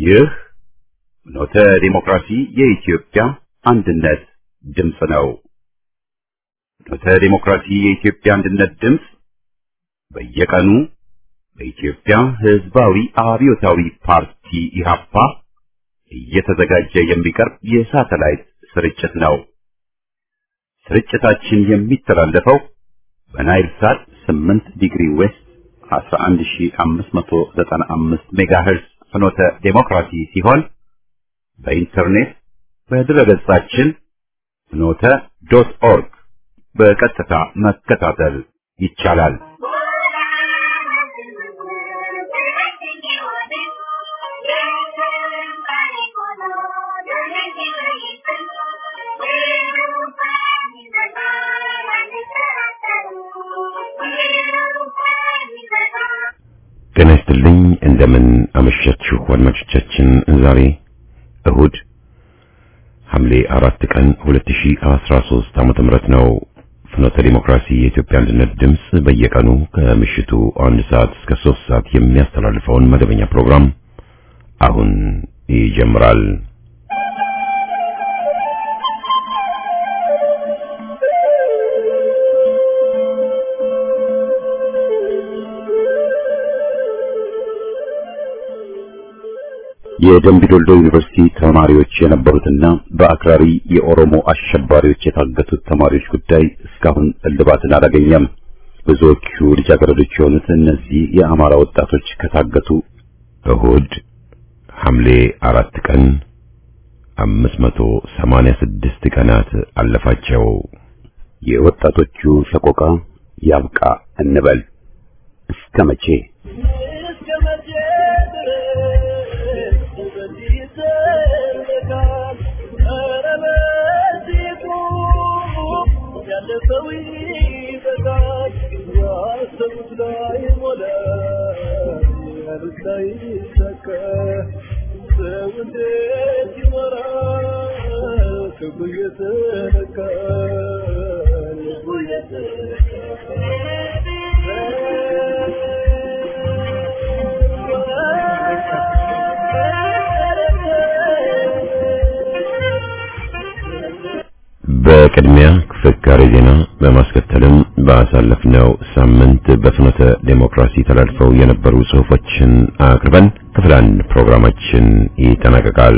ይህ ኖተ ዲሞክራሲ የኢትዮጵያ አንድነት ድምፅ ነው። ኖተ ዲሞክራሲ የኢትዮጵያ አንድነት ድምፅ በየቀኑ በኢትዮጵያ ሕዝባዊ አብዮታዊ ፓርቲ ኢህአፓ እየተዘጋጀ የሚቀርብ የሳተላይት ስርጭት ነው። ስርጭታችን የሚተላለፈው በናይል ሳት 8 ዲግሪ ዌስት 11595 ሜጋሄርዝ ፍኖተ ዴሞክራሲ ሲሆን በኢንተርኔት በድረገጻችን ፍኖተ.ኦርግ በቀጥታ መከታተል ይቻላል። ጤና ይስጥልኝ። እንደምን አመሻችሁ አድማጮቻችን። ዛሬ እሁድ ሐምሌ 4 ቀን 2013 ዓ.ም ነው። ፍኖተ ዲሞክራሲ የኢትዮጵያ አንድነት ድምፅ በየቀኑ ከምሽቱ 1 ሰዓት እስከ 3 ሰዓት የሚያስተላልፈውን መደበኛ ፕሮግራም አሁን ይጀምራል። የደምቢዶሎ ዩኒቨርሲቲ ተማሪዎች የነበሩትና በአክራሪ የኦሮሞ አሸባሪዎች የታገቱት ተማሪዎች ጉዳይ እስካሁን እልባትን አላገኘም። ብዙዎቹ ልጃገረዶች የሆኑት እነዚህ የአማራ ወጣቶች ከታገቱ እሁድ ሐምሌ 4 ቀን 586 ቀናት አለፋቸው። የወጣቶቹ ሰቆቃ ያብቃ እንበል። እስከ መቼ? በቅድሚያ ፍካሬ ዜና በማስከተልም ባሳለፍነው ሳምንት በፍኖተ ዴሞክራሲ ተላልፈው የነበሩ ጽሑፎችን አቅርበን ክፍል 1 ፕሮግራማችን ይጠናቀቃል።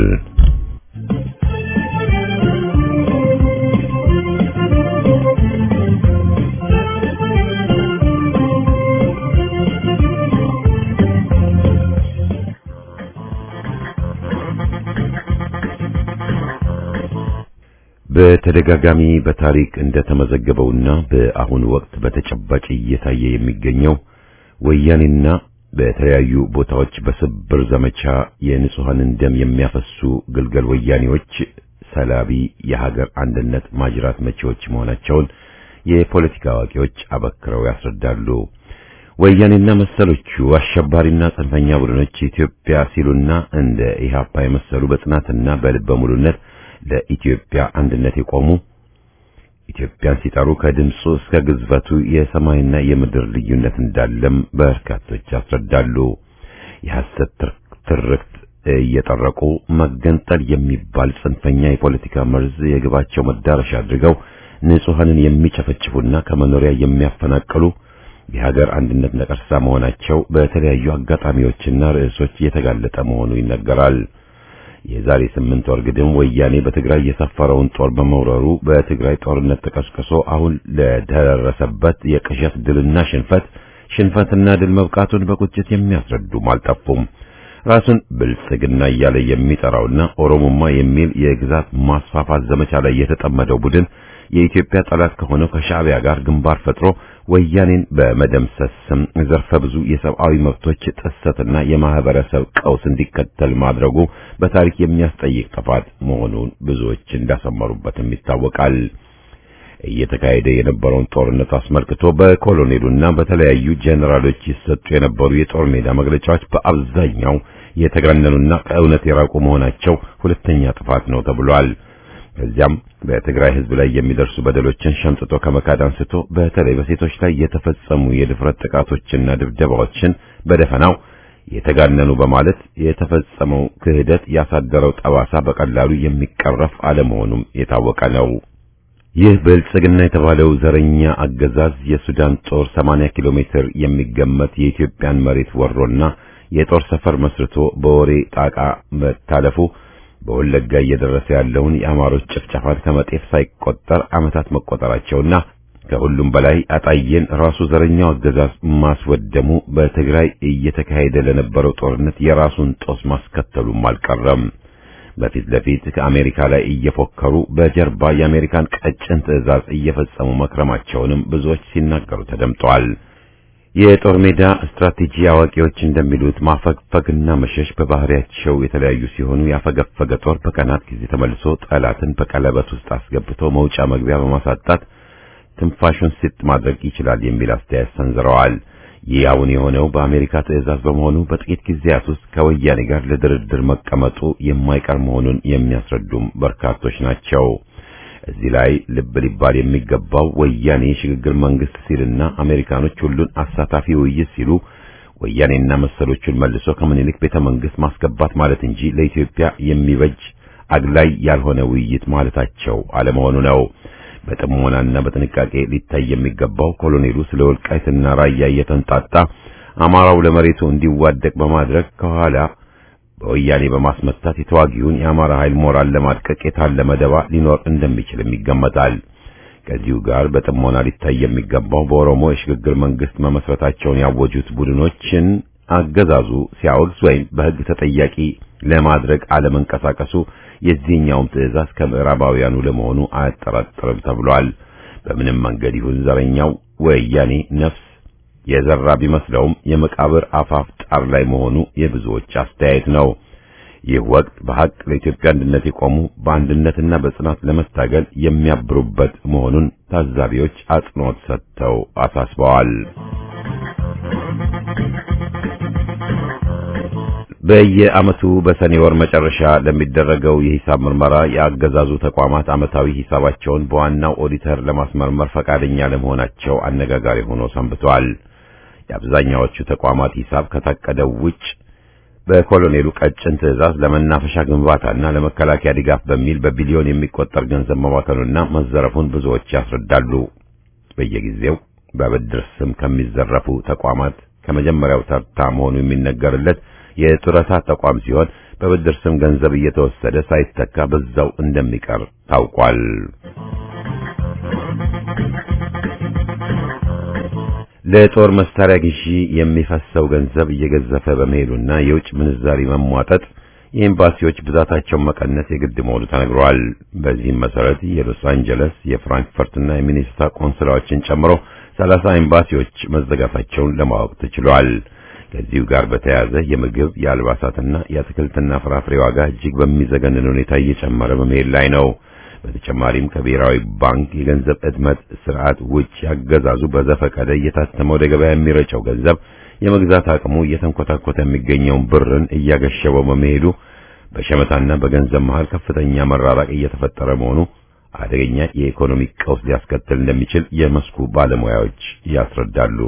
በተደጋጋሚ በታሪክ እንደተመዘገበውና በአሁኑ ወቅት በተጨባጭ እየታየ የሚገኘው ወያኔና በተለያዩ ቦታዎች በስብር ዘመቻ የንጹሃንን ደም የሚያፈሱ ግልገል ወያኔዎች ሰላቢ የሀገር አንድነት ማጅራት መቼዎች መሆናቸውን የፖለቲካ አዋቂዎች አበክረው ያስረዳሉ። ወያኔና መሰሎቹ አሸባሪና ጽንፈኛ ቡድኖች ኢትዮጵያ ሲሉና እንደ ኢህአፓ የመሰሉ በጽናትና በልበ ሙሉነት ለኢትዮጵያ አንድነት የቆሙ ኢትዮጵያን ሲጠሩ ከድምፁ እስከ ግዝፈቱ የሰማይና የምድር ልዩነት እንዳለም በርካቶች ያስረዳሉ። የሐሰት ትርክት እየጠረቁ መገንጠል የሚባል ጽንፈኛ የፖለቲካ መርዝ የግባቸው መዳረሻ አድርገው ንጹሃንን የሚጨፈጭፉና ከመኖሪያ የሚያፈናቅሉ የሀገር አንድነት ነቀርሳ መሆናቸው በተለያዩ አጋጣሚዎችና ርዕሶች የተጋለጠ መሆኑ ይነገራል። የዛሬ 8 ወር ግድም ወያኔ በትግራይ የሰፈረውን ጦር በመውረሩ በትግራይ ጦርነት ተቀስቅሶ አሁን ለደረሰበት የቅዠት ድልና ሽንፈትና ድል መብቃቱን በቁጭት የሚያስረዱም አልጠፉም። ራሱን ብልጽግና እያለ የሚጠራውና ኦሮሞማ የሚል የግዛት ማስፋፋት ዘመቻ ላይ የተጠመደው ቡድን የኢትዮጵያ ጠላት ከሆነው ከሻዕቢያ ጋር ግንባር ፈጥሮ ወያኔን በመደምሰስ ስም ዘርፈ ብዙ የሰብአዊ መብቶች ጥሰትና የማህበረሰብ ቀውስ እንዲከተል ማድረጉ በታሪክ የሚያስጠይቅ ጥፋት መሆኑን ብዙዎች እንዳሰመሩበትም ይታወቃል። እየተካሄደ የነበረውን ጦርነት አስመልክቶ በኮሎኔሉና በተለያዩ ጄኔራሎች ይሰጡ የነበሩ የጦር ሜዳ መግለጫዎች በአብዛኛው የተጋነኑና ከእውነት የራቁ መሆናቸው ሁለተኛ ጥፋት ነው ተብሏል። ከዚያም በትግራይ ህዝብ ላይ የሚደርሱ በደሎችን ሸምጥቶ ከመካድ አንስቶ በተለይ በሴቶች ላይ የተፈጸሙ የድፍረት ጥቃቶችና ድብደባዎችን በደፈናው የተጋነኑ በማለት የተፈጸመው ክህደት ያሳደረው ጠባሳ በቀላሉ የሚቀረፍ አለመሆኑም የታወቀ ነው። ይህ ብልጽግና የተባለው ዘረኛ አገዛዝ የሱዳን ጦር 80 ኪሎ ሜትር የሚገመት የኢትዮጵያን መሬት ወሮና የጦር ሰፈር መስርቶ በወሬ ጣቃ መታለፉ በወለጋ እየደረሰ ያለውን የአማሮች ጭፍጨፋን ከመጤፍ ሳይቆጠር ዓመታት መቆጠራቸውና ከሁሉም በላይ አጣየን ራሱ ዘረኛው አገዛዝ ማስወደሙ በትግራይ እየተካሄደ ለነበረው ጦርነት የራሱን ጦስ ማስከተሉም አልቀረም። በፊት ለፊት ከአሜሪካ ላይ እየፎከሩ በጀርባ የአሜሪካን ቀጭን ትዕዛዝ እየፈጸሙ መክረማቸውንም ብዙዎች ሲናገሩ ተደምጠዋል። የጦር ሜዳ ስትራቴጂ አዋቂዎች እንደሚሉት ማፈግፈግና መሸሽ በባህሪያቸው የተለያዩ ሲሆኑ ያፈገፈገ ጦር በቀናት ጊዜ ተመልሶ ጠላትን በቀለበት ውስጥ አስገብቶ መውጫ መግቢያ በማሳጣት ትንፋሹን ሲጥ ማድረግ ይችላል የሚል አስተያየት ሰንዝረዋል። ይህ አሁን የሆነው በአሜሪካ ትዕዛዝ በመሆኑ በጥቂት ጊዜያት ውስጥ ከወያኔ ጋር ለድርድር መቀመጡ የማይቀር መሆኑን የሚያስረዱም በርካቶች ናቸው። እዚህ ላይ ልብ ሊባል የሚገባው ወያኔ የሽግግር መንግስት ሲልና አሜሪካኖች ሁሉን አሳታፊ ውይይት ሲሉ ወያኔና መሰሎቹን መልሶ ከምኒልክ ቤተ መንግስት ማስገባት ማለት እንጂ ለኢትዮጵያ የሚበጅ አግላይ ያልሆነ ውይይት ማለታቸው አለመሆኑ ነው። በጥሞናና በጥንቃቄ ሊታይ የሚገባው ኮሎኔሉ ስለ ወልቃይትና ራያ እየተንጣጣ አማራው ለመሬቱ እንዲዋደቅ በማድረግ ከኋላ በወያኔ በማስመታት የተዋጊውን የአማራ ኃይል ሞራል ለማድቀቅ የታለመ ደባ ሊኖር እንደሚችልም ይገመታል። ከዚሁ ጋር በጥሞና ሊታይ የሚገባው በኦሮሞ የሽግግር መንግስት መመስረታቸውን ያወጁት ቡድኖችን አገዛዙ ሲያወግዝ ወይም በሕግ ተጠያቂ ለማድረግ አለመንቀሳቀሱ የዚህኛውም ትዕዛዝ ከምዕራባውያኑ ለመሆኑ አያጠራጥርም ተብሏል። በምንም መንገድ ይሁን ዘረኛው ወያኔ ነፍስ የዘራ ቢመስለውም የመቃብር አፋፍ ጣር ላይ መሆኑ የብዙዎች አስተያየት ነው። ይህ ወቅት በሐቅ ለኢትዮጵያ አንድነት የቆሙ በአንድነትና በጽናት ለመታገል የሚያብሩበት መሆኑን ታዛቢዎች አጽንኦት ሰጥተው አሳስበዋል። በየዓመቱ በሰኔ ወር መጨረሻ ለሚደረገው የሂሳብ ምርመራ የአገዛዙ ተቋማት ዓመታዊ ሂሳባቸውን በዋናው ኦዲተር ለማስመርመር ፈቃደኛ ለመሆናቸው አነጋጋሪ ሆኖ ሰንብቷል። የአብዛኛዎቹ ተቋማት ሂሳብ ከታቀደው ውጭ በኮሎኔሉ ቀጭን ትዕዛዝ ለመናፈሻ ግንባታና ለመከላከያ ድጋፍ በሚል በቢሊዮን የሚቆጠር ገንዘብ መባከኑና መዘረፉን ብዙዎች ያስረዳሉ። በየጊዜው በብድር ስም ከሚዘረፉ ተቋማት ከመጀመሪያው ተርታ መሆኑ የሚነገርለት የጡረታ ተቋም ሲሆን በብድር ስም ገንዘብ እየተወሰደ ሳይተካ በዛው እንደሚቀር ታውቋል። ለጦር መሳሪያ ግዢ የሚፈሰው ገንዘብ እየገዘፈ በመሄዱና የውጭ ምንዛሪ መሟጠጥ የኤምባሲዎች ብዛታቸው መቀነስ የግድ መሆኑ ተነግሯል። በዚህም መሰረት የሎስ አንጀለስ፣ የፍራንክፈርትና የሚኒሶታ ቆንስላዎችን ጨምሮ 30 ኤምባሲዎች መዘጋታቸውን ለማወቅ ተችሏል። ከዚሁ ጋር በተያያዘ የምግብ፣ የአልባሳትና የአትክልትና ፍራፍሬ ዋጋ እጅግ በሚዘገንን ሁኔታ እየጨመረ በመሄድ ላይ ነው። በተጨማሪም ከብሔራዊ ባንክ የገንዘብ እድመት ስርዓት ውጭ ያገዛዙ በዘፈቀደ እየታተመ ወደ ገበያ የሚረጨው ገንዘብ የመግዛት አቅሙ እየተንኮታኮተ የሚገኘውን ብርን እያገሸበው በመሄዱ በሸመታና በገንዘብ መሃል ከፍተኛ መራራቅ እየተፈጠረ መሆኑ አደገኛ የኢኮኖሚ ቀውስ ሊያስከትል እንደሚችል የመስኩ ባለሙያዎች ያስረዳሉ።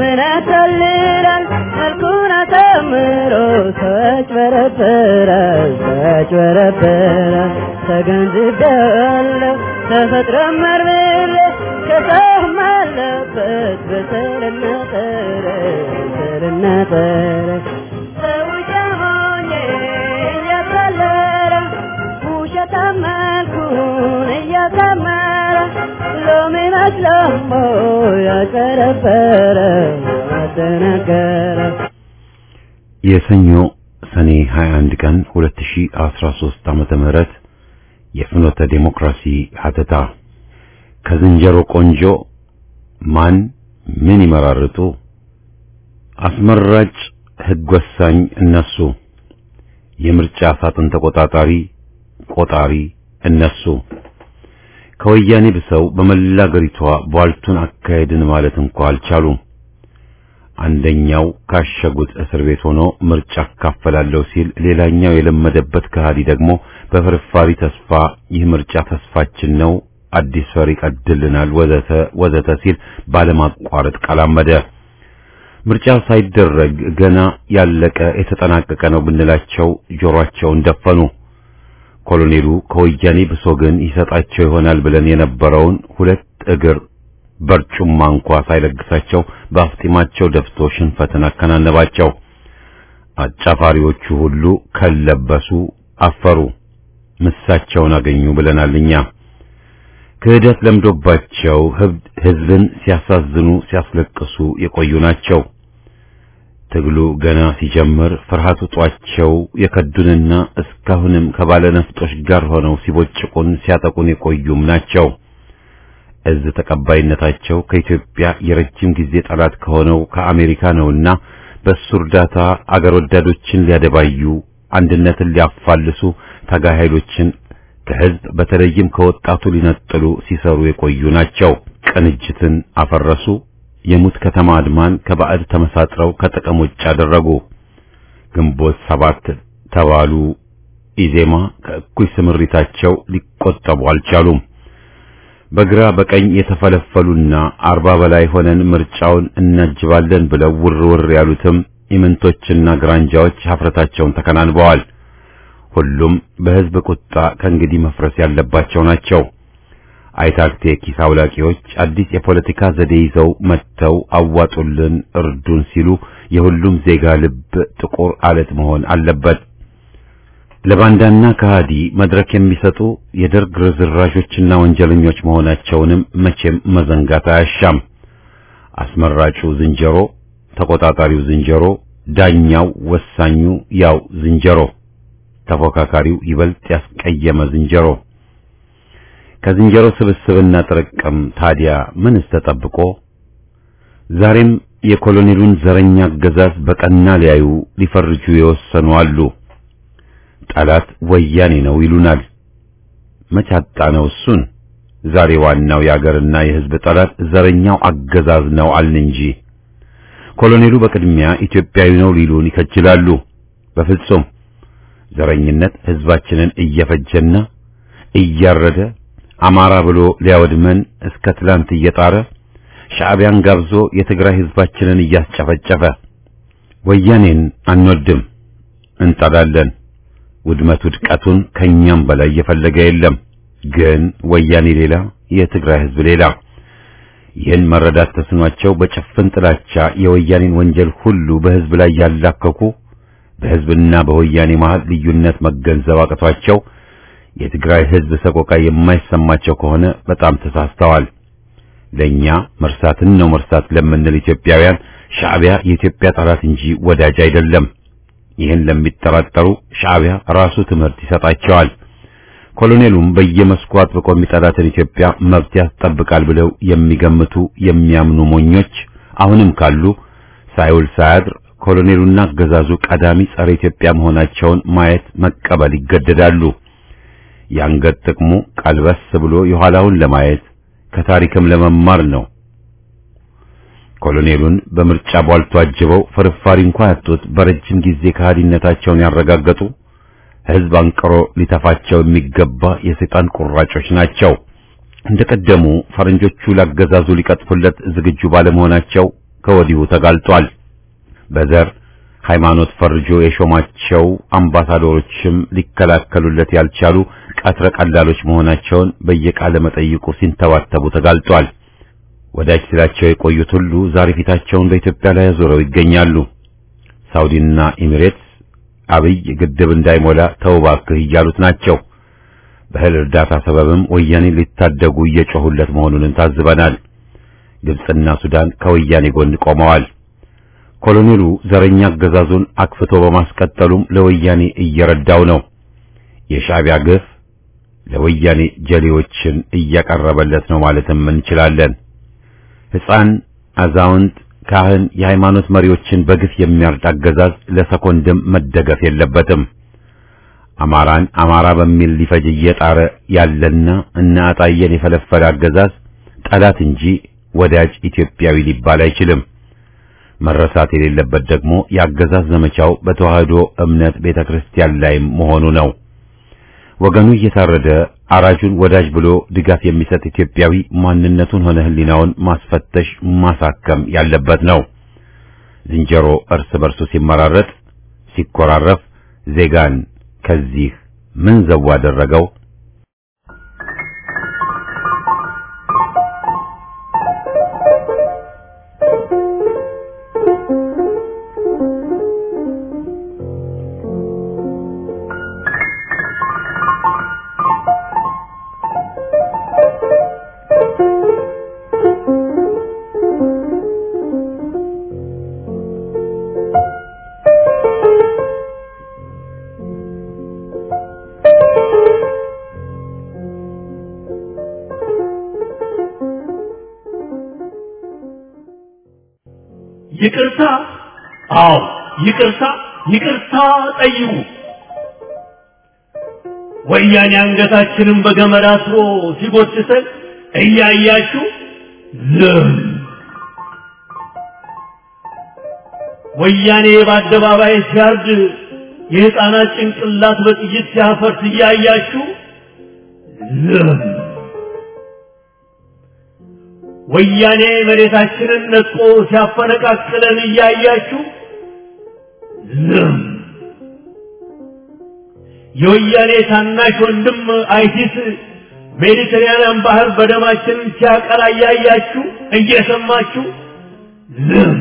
ለምን ያጭበረበረ ተገንዝቤያለሁ ተፈጥሮ መርምሬ ከሰው ማለበት በሰልና ጠረ ሰው ጀሞኜ እያታለለ ውሸታም መልኩን እያሳመረ ሎሚ መስሎሞ ያጭበረበረ አደናገረ። የሰኞ ሰኔ 21 ቀን 2013 ዓመተ ምህረት የፍኖተ ዲሞክራሲ ሀተታ ከዝንጀሮ ቆንጆ ማን ምን ይመራርጡ አስመራጭ ሕግ ወሳኝ እነሱ የምርጫ ሳጥን ተቆጣጣሪ ቆጣሪ እነሱ ከወያኔ ብሰው በመላ አገሪቷ ቧልቱን አካሄድን ማለት እንኳን አልቻሉም። አንደኛው ካሸጉት እስር ቤት ሆኖ ምርጫ አካፈላለው ሲል ሌላኛው የለመደበት ከሃዲ ደግሞ በፍርፋሪ ተስፋ ይህ ምርጫ ተስፋችን ነው አዲስ ፈሪ ቀድልናል ወዘተ ሲል ባለማቋረጥ ቃላመደ። ምርጫው ሳይደረግ ገና ያለቀ የተጠናቀቀ ነው ብንላቸው ጆሮአቸውን ደፈኑ። ኮሎኔሉ ከወያኔ ብሶ ግን ይሰጣቸው ይሆናል ብለን የነበረውን ሁለት እግር በርጩማ እንኳን ሳይለግሳቸው በአፍጢማቸው ደፍቶ ሽንፈትን አከናነባቸው። አጫፋሪዎቹ ሁሉ ከለበሱ አፈሩ፣ ምሳቸውን አገኙ ብለናልኛ። ክህደት ለምዶባቸው ህዝብን ሲያሳዝኑ ሲያስለቅሱ የቆዩ ናቸው። ትግሉ ገና ሲጀምር ፍርሃቱ ጧቸው የከዱንና እስካሁንም ከባለ ነፍጦች ጋር ሆነው ሲቦጭቁን ሲያጠቁን የቆዩም ናቸው። እዝ ተቀባይነታቸው ከኢትዮጵያ የረጅም ጊዜ ጠላት ከሆነው ከአሜሪካ ነውና በሱ እርዳታ አገር ወዳዶችን ሊያደባዩ አንድነትን ሊያፋልሱ ታጋይ ኃይሎችን ከህዝብ በተለይም ከወጣቱ ሊነጥሉ ሲሰሩ የቆዩ ናቸው። ቅንጅትን አፈረሱ። የሙት ከተማ አድማን ከባዕድ ተመሳጥረው ከጥቅም ውጭ አደረጉ። ግንቦት 7 ተባሉ። ኢዜማ ከእኩይ ስምሪታቸው ሊቆጠቡ አልቻሉም። በግራ በቀኝ የተፈለፈሉና 40 በላይ ሆነን ምርጫውን እናጅባለን ብለው ውርውር ያሉትም ኢምንቶችና ግራንጃዎች ሀፍረታቸውን ተከናንበዋል። ሁሉም በህዝብ ቁጣ ከእንግዲህ መፍረስ ያለባቸው ናቸው። አይታክቴ ኪስ አውላቂዎች አዲስ የፖለቲካ ዘዴ ይዘው መጥተው አዋጡልን እርዱን ሲሉ የሁሉም ዜጋ ልብ ጥቁር አለት መሆን አለበት። ለባንዳና ከሃዲ መድረክ የሚሰጡ የደርግ ርዝራዦችና ወንጀለኞች መሆናቸውንም መቼም መዘንጋት አያሻም። አስመራጩ ዝንጀሮ፣ ተቆጣጣሪው ዝንጀሮ፣ ዳኛው ወሳኙ ያው ዝንጀሮ፣ ተፎካካሪው ይበልጥ ያስቀየመ ዝንጀሮ። ከዝንጀሮ ስብስብና ጥርቅም ታዲያ ምንስ ተጠብቆ? ዛሬም የኮሎኔሉን ዘረኛ አገዛዝ በቀና ሊያዩ ሊፈርጁ የወሰኑ አሉ። ጠላት ወያኔ ነው ይሉናል። መቻጣ ነው እሱን። ዛሬ ዋናው የአገርና የሕዝብ ጠላት ዘረኛው አገዛዝ ነው አልን እንጂ ኮሎኔሉ በቅድሚያ ኢትዮጵያዊ ነው ሊሉን ይከጅላሉ። በፍጹም ዘረኝነት ሕዝባችንን እየፈጀና እያረደ አማራ ብሎ ሊያወድመን እስከ ትላንት እየጣረ ሻዕቢያን ጋብዞ የትግራይ ሕዝባችንን እያስጨፈጨፈ ወያኔን አንወድም እንጠላለን። ውድመት ውድቀቱን ከኛም በላይ የፈለገ የለም። ግን ወያኔ ሌላ የትግራይ ሕዝብ ሌላ። ይህን መረዳት ተስኗቸው በጭፍን ጥላቻ የወያኔን ወንጀል ሁሉ በሕዝብ ላይ ያላከኩ በሕዝብና በወያኔ መሃል ልዩነት መገንዘብ አቅቷቸው የትግራይ ሕዝብ ሰቆቃ የማይሰማቸው ከሆነ በጣም ተሳስተዋል። ለኛ መርሳትን ነው መርሳት ለምንል ኢትዮጵያውያን ሻዕቢያ የኢትዮጵያ ጠላት እንጂ ወዳጅ አይደለም። ይህን ለሚጠራጠሩ ሻዕቢያ ራሱ ትምህርት ይሰጣቸዋል። ኮሎኔሉም በየመስኩ አጥብቆ የሚጠላትን ኢትዮጵያ መብት ያስጠብቃል ብለው የሚገምቱ የሚያምኑ ሞኞች አሁንም ካሉ ሳይውል ሳያድር ኮሎኔሉና አገዛዙ ቀዳሚ ጸረ ኢትዮጵያ መሆናቸውን ማየት መቀበል ይገደዳሉ። ያንገት ጥቅሙ ቀልበስ ብሎ የኋላውን ለማየት ከታሪክም ለመማር ነው። ኮሎኔሉን በምርጫ ቧልቶ አጅበው ፍርፋሪ እንኳን ያጡት በረጅም ጊዜ ከሃዲነታቸውን ያረጋገጡ ሕዝብ አንቅሮ ሊተፋቸው የሚገባ የሰይጣን ቁራጮች ናቸው። እንደቀደሙ ፈረንጆቹ ላገዛዙ ሊቀጥፉለት ዝግጁ ባለመሆናቸው ከወዲሁ ተጋልጧል። በዘር ሃይማኖት ፈርጆ የሾማቸው አምባሳደሮችም ሊከላከሉለት ያልቻሉ ቀትረ ቀላሎች መሆናቸውን በየቃለ መጠይቁ ሲንተዋተቡ ተጋልጧል። ወዳጅ ሲላቸው የቆዩት ሁሉ ዛሬ ፊታቸውን በኢትዮጵያ ላይ አዞረው ይገኛሉ። ሳውዲና ኤሚሬትስ አብይ ግድብ እንዳይሞላ ተውባክህ እያሉት ናቸው። በእህል እርዳታ ሰበብም ወያኔ ሊታደጉ እየጮሁለት መሆኑን ታዝበናል። ግብጽና ሱዳን ከወያኔ ጎን ቆመዋል። ኮሎኔሉ ዘረኛ አገዛዙን አክፍቶ በማስቀጠሉም ለወያኔ እየረዳው ነው። የሻዕቢያ ግፍ ለወያኔ ጀሌዎችን እያቀረበለት ነው ማለትም እንችላለን። ሕፃን፣ አዛውንት፣ ካህን፣ የሃይማኖት መሪዎችን በግፍ የሚያርድ አገዛዝ ለሰኮንድም መደገፍ የለበትም። አማራን አማራ በሚል ሊፈጅ እየጣረ ያለና እና አጣየን የፈለፈለ አገዛዝ ጠላት እንጂ ወዳጅ ኢትዮጵያዊ ሊባል አይችልም። መረሳት የሌለበት ደግሞ የአገዛዝ ዘመቻው በተዋህዶ እምነት ቤተክርስቲያን ላይ መሆኑ ነው። ወገኑ እየታረደ አራጁን ወዳጅ ብሎ ድጋፍ የሚሰጥ ኢትዮጵያዊ ማንነቱን ሆነ ህሊናውን ማስፈተሽ ማሳከም ያለበት ነው። ዝንጀሮ እርስ በርሱ ሲመራረጥ ሲኮራረፍ ዜጋን ከዚህ ምን ዘው አደረገው? ይቅርታ ይቅርታ ጠይቁ። ወያኔ አንገታችንን በገመድ አስሮ ሲጎትተን እያያችሁ ዝም። ወያኔ በአደባባይ ሲያርድ የሕፃናት ጭንቅላት በጥይት ሲያፈርስ እያያችሁ ዝም። ወያኔ መሬታችንን ነጥቆ ሲያፈነቃቅለን እያያችሁ ዝም። የወያኔ ታናሽ ወንድም አይሲስ ሜዲተራኒያን ባህር በደማችን ሲያቀላ እያያችሁ እየሰማችሁ ዝም።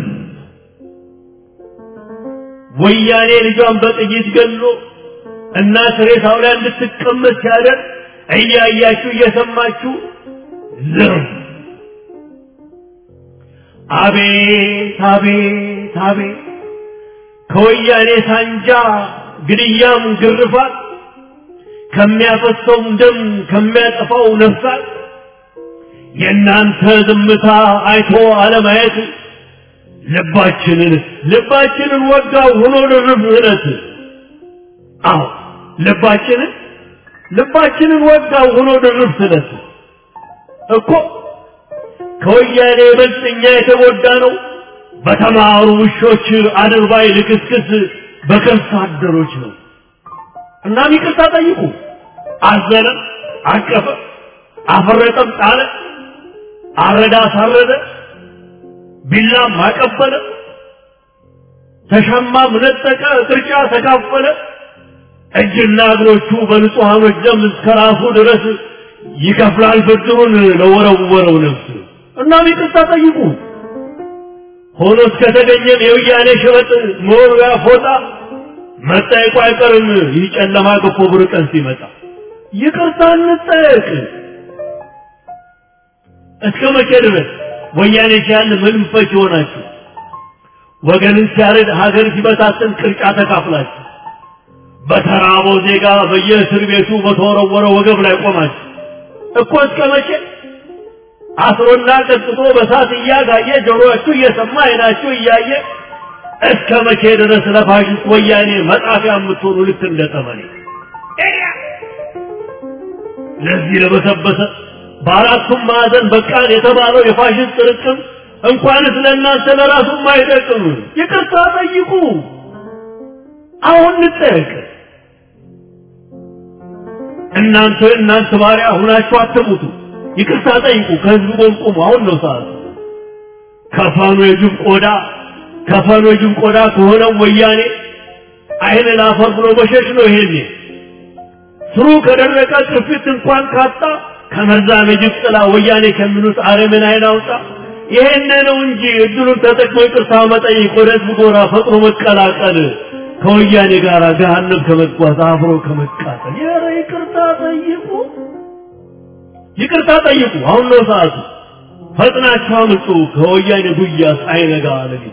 ወያኔ ልጇን በጥይት ገሎ እናት ሬሳው ላይ እንድትቀመጥ ሲያደርግ እያያችሁ እየሰማችሁ ዝም። አቤት አቤት አቤት ከወያኔ ሳንጃ ግድያም ግርፋት ከሚያፈሰውም ደም ከሚያጠፋው ነፍሳት የእናንተ ዝምታ አይቶ አለማየት ልባችንን ወጋው ሆኖ ድርብ እለት። አዎ ልባችንን ወጋው ሆኖ ድርብ እለት እኮ ከወያኔ ይበልጥ እኛ የተጎዳ ነው በተማሩ ውሾች አድርባይ ልክስክስ በከርሳ አደሮች ነው። እናም ይቅርታ ጠይቁ። አዘነ፣ አቀፈ፣ አፈረጠም፣ ጣለ፣ አረዳ፣ ሳረደ፣ ቢላም አቀበለ፣ ተሻማም፣ ነጠቀ፣ ቅርጫ ተካፈለ። እጅና እግሮቹ በንጹሐኖች ደም እስከ ራሱ ድረስ ይከፍላል ብድሩን ለወረወረው ነፍስ። እናም ይቅርታ ጠይቁ። ሆኖ እስከተገኘም የወያኔ ሸበጥ መወርወያ ፎጣ መጠየቁ አይቀርም። ይህ ጨለማ ገፎ ብሩህ ቀን ሲመጣ ይቅርታ እንጠየቅ። እስከ መቼ ድረስ ወያኔ ሲያል ምንም ፈች ሆናችሁ ወገንን ሲያረድ ሀገር ሲበታተን ቅርጫ ተካፍላችሁ በተራበው ዜጋ በየእስር ቤቱ በተወረወረ ወገብ ላይ ቆማችሁ እኮ እስከ መቼ? አስሮና ቀጥቶ በሳት እያጋየ ጆሮአችሁ እየሰማ አይናችሁ እያየ እስከ መቼ ድረስ ለፋሽስት ወያኔ መጣፊያ የምትሆኑ ልክ እንደ ጠመኔ? ለዚህ ለበሰበሰ በአራቱም ማዕዘን በቃን የተባለው የፋሽስት ጥርቅም እንኳንስ ለእናንተ ለራሱም አይጠቅም። ይቅርታ ጠይቁ። አሁን እንጠየቅ። እናንተ ባሪያ ሁናችሁ አትሙቱ። ይቅርታ ጠይቁ። ከህዝቡ ጎን ቁሙ። አሁን ነው ሰዓቱ። ከፋኑ የጅብ ቆዳ ከፈኖጅም ቆዳ ከሆነው ወያኔ አይን ላፈር ብሎ መሸሽ ነው ይሄኔ ስሩ ከደረቀ ቅርፊት እንኳን ካጣ ከመርዛም የጅብ ጥላ ወያኔ ከሚሉት አረምን አይን አውጣ ይሄን ነው እንጂ እድሉን ተጠቅሞ ይቅርታ መጠየቅ ወደ ህዝብ ጎራ ፈጥሮ መቀላቀል ከወያኔ ጋር ገሃነም ከመጓዝ አብሮ ከመቃጠል የረ ይቅርታ ጠይቁ አሁን ነው ሰዓቱ ፈጥናችሁ አምጡ ከወያኔ ጉያ ሳይነጋ ለሊቱ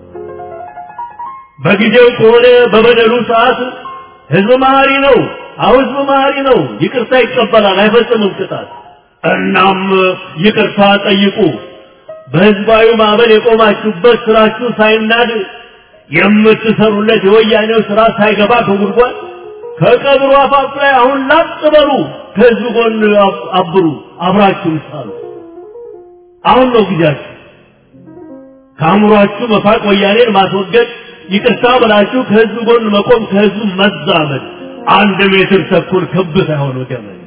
በጊዜው ከሆነ በበደሉ ሰዓት ህዝብ መሐሪ ነው ህዝብ መሐሪ ነው ይቅርታ ይቀበላል አይፈጽምም ቅጣት እናም ይቅርታ ጠይቁ በህዝባዊ ማዕበል የቆማችሁበት ስራችሁ ሳይናድ የምትሰሩለት የወያኔው ስራ ሳይገባ ከጉድጓድ ከቀብሩ አፋፍ ላይ አሁን ላጥበሉ ከህዝብ ጎን አብሩ አብራችሁ ሳሉ አሁን ነው ጊዜያችሁ ከአእምሯችሁ መፋቅ ወያኔን ማስወገድ ይቅርታ ብላችሁ ከህዝብ ጎን መቆም ከህዝብ መዛመድ 1 ሜትር ተኩል ክብ ሳይሆን ገመድ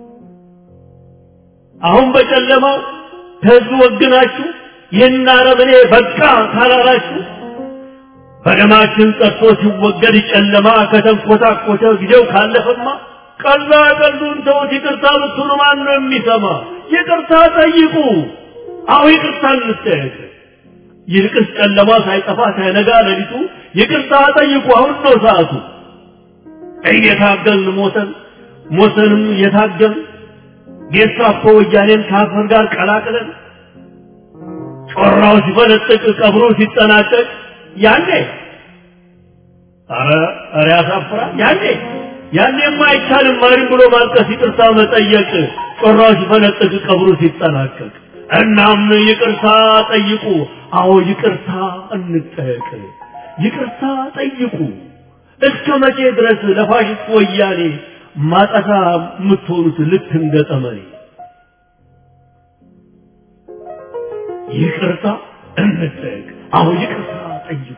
አሁን በጨለማው ከህዝብ ወግናችሁ ይህን አረመኔ በቃ ካላላችሁ በደማችን ጠጥቶ ሲወገድ ጨለማ ከተንኮታኮተ ጊዜው ካለፈማ ቀላ ቀሉን ተውት ይቅርታ ብትሉ ማን ነው የሚሰማ ይቅርታ ጠይቁ ይቅርታ እንጠይቅ ይልቅስ ጨለማ ሳይጠፋ ሳይነጋ ለሊቱ ይቅርታ ጠይቁ አሁን ነው ሰዓቱ እየታገልን ሞተንም እየታገልን ጌስታፖ ወያኔን ከአፈር ጋር ቀላቅለን ጮራው ሲፈነጥቅ ቀብሩ ሲጠናቀቅ ያኔ አረ ያሳፍራል ያኔማ አይቻልም ማሪም ብሎ ማልቀስ ይቅርታ መጠየቅ ጮራው ሲፈነጥቅ ቀብሩ ሲጠናቀቅ እናም ይቅርታ ጠይቁ ይቅርታ እንጠይቅ ይቅርታ ጠይቁ እስከ መቼ ድረስ ለፋሽስት ወያኔ ማጣታ የምትሆኑት ልክ እንደ ጠመኔ ይቅርታ እንጠይቅ ይቅርታ ጠይቁ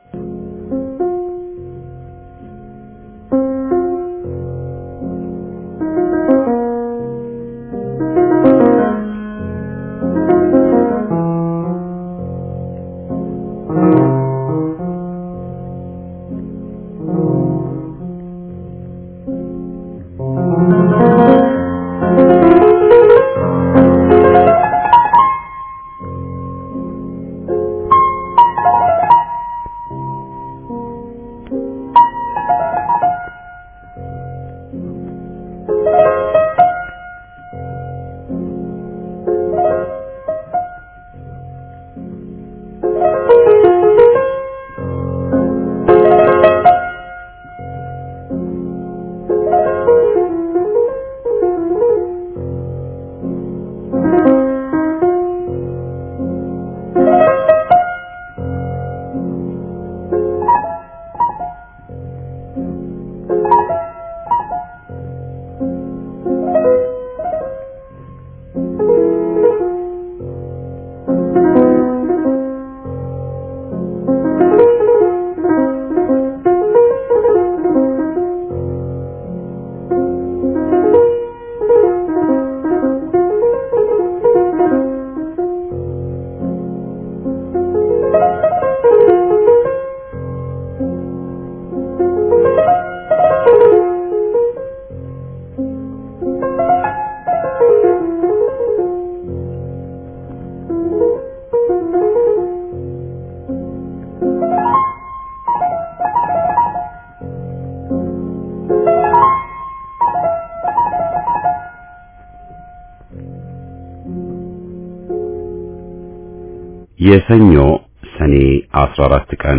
የሰኞ ሰኔ 14 ቀን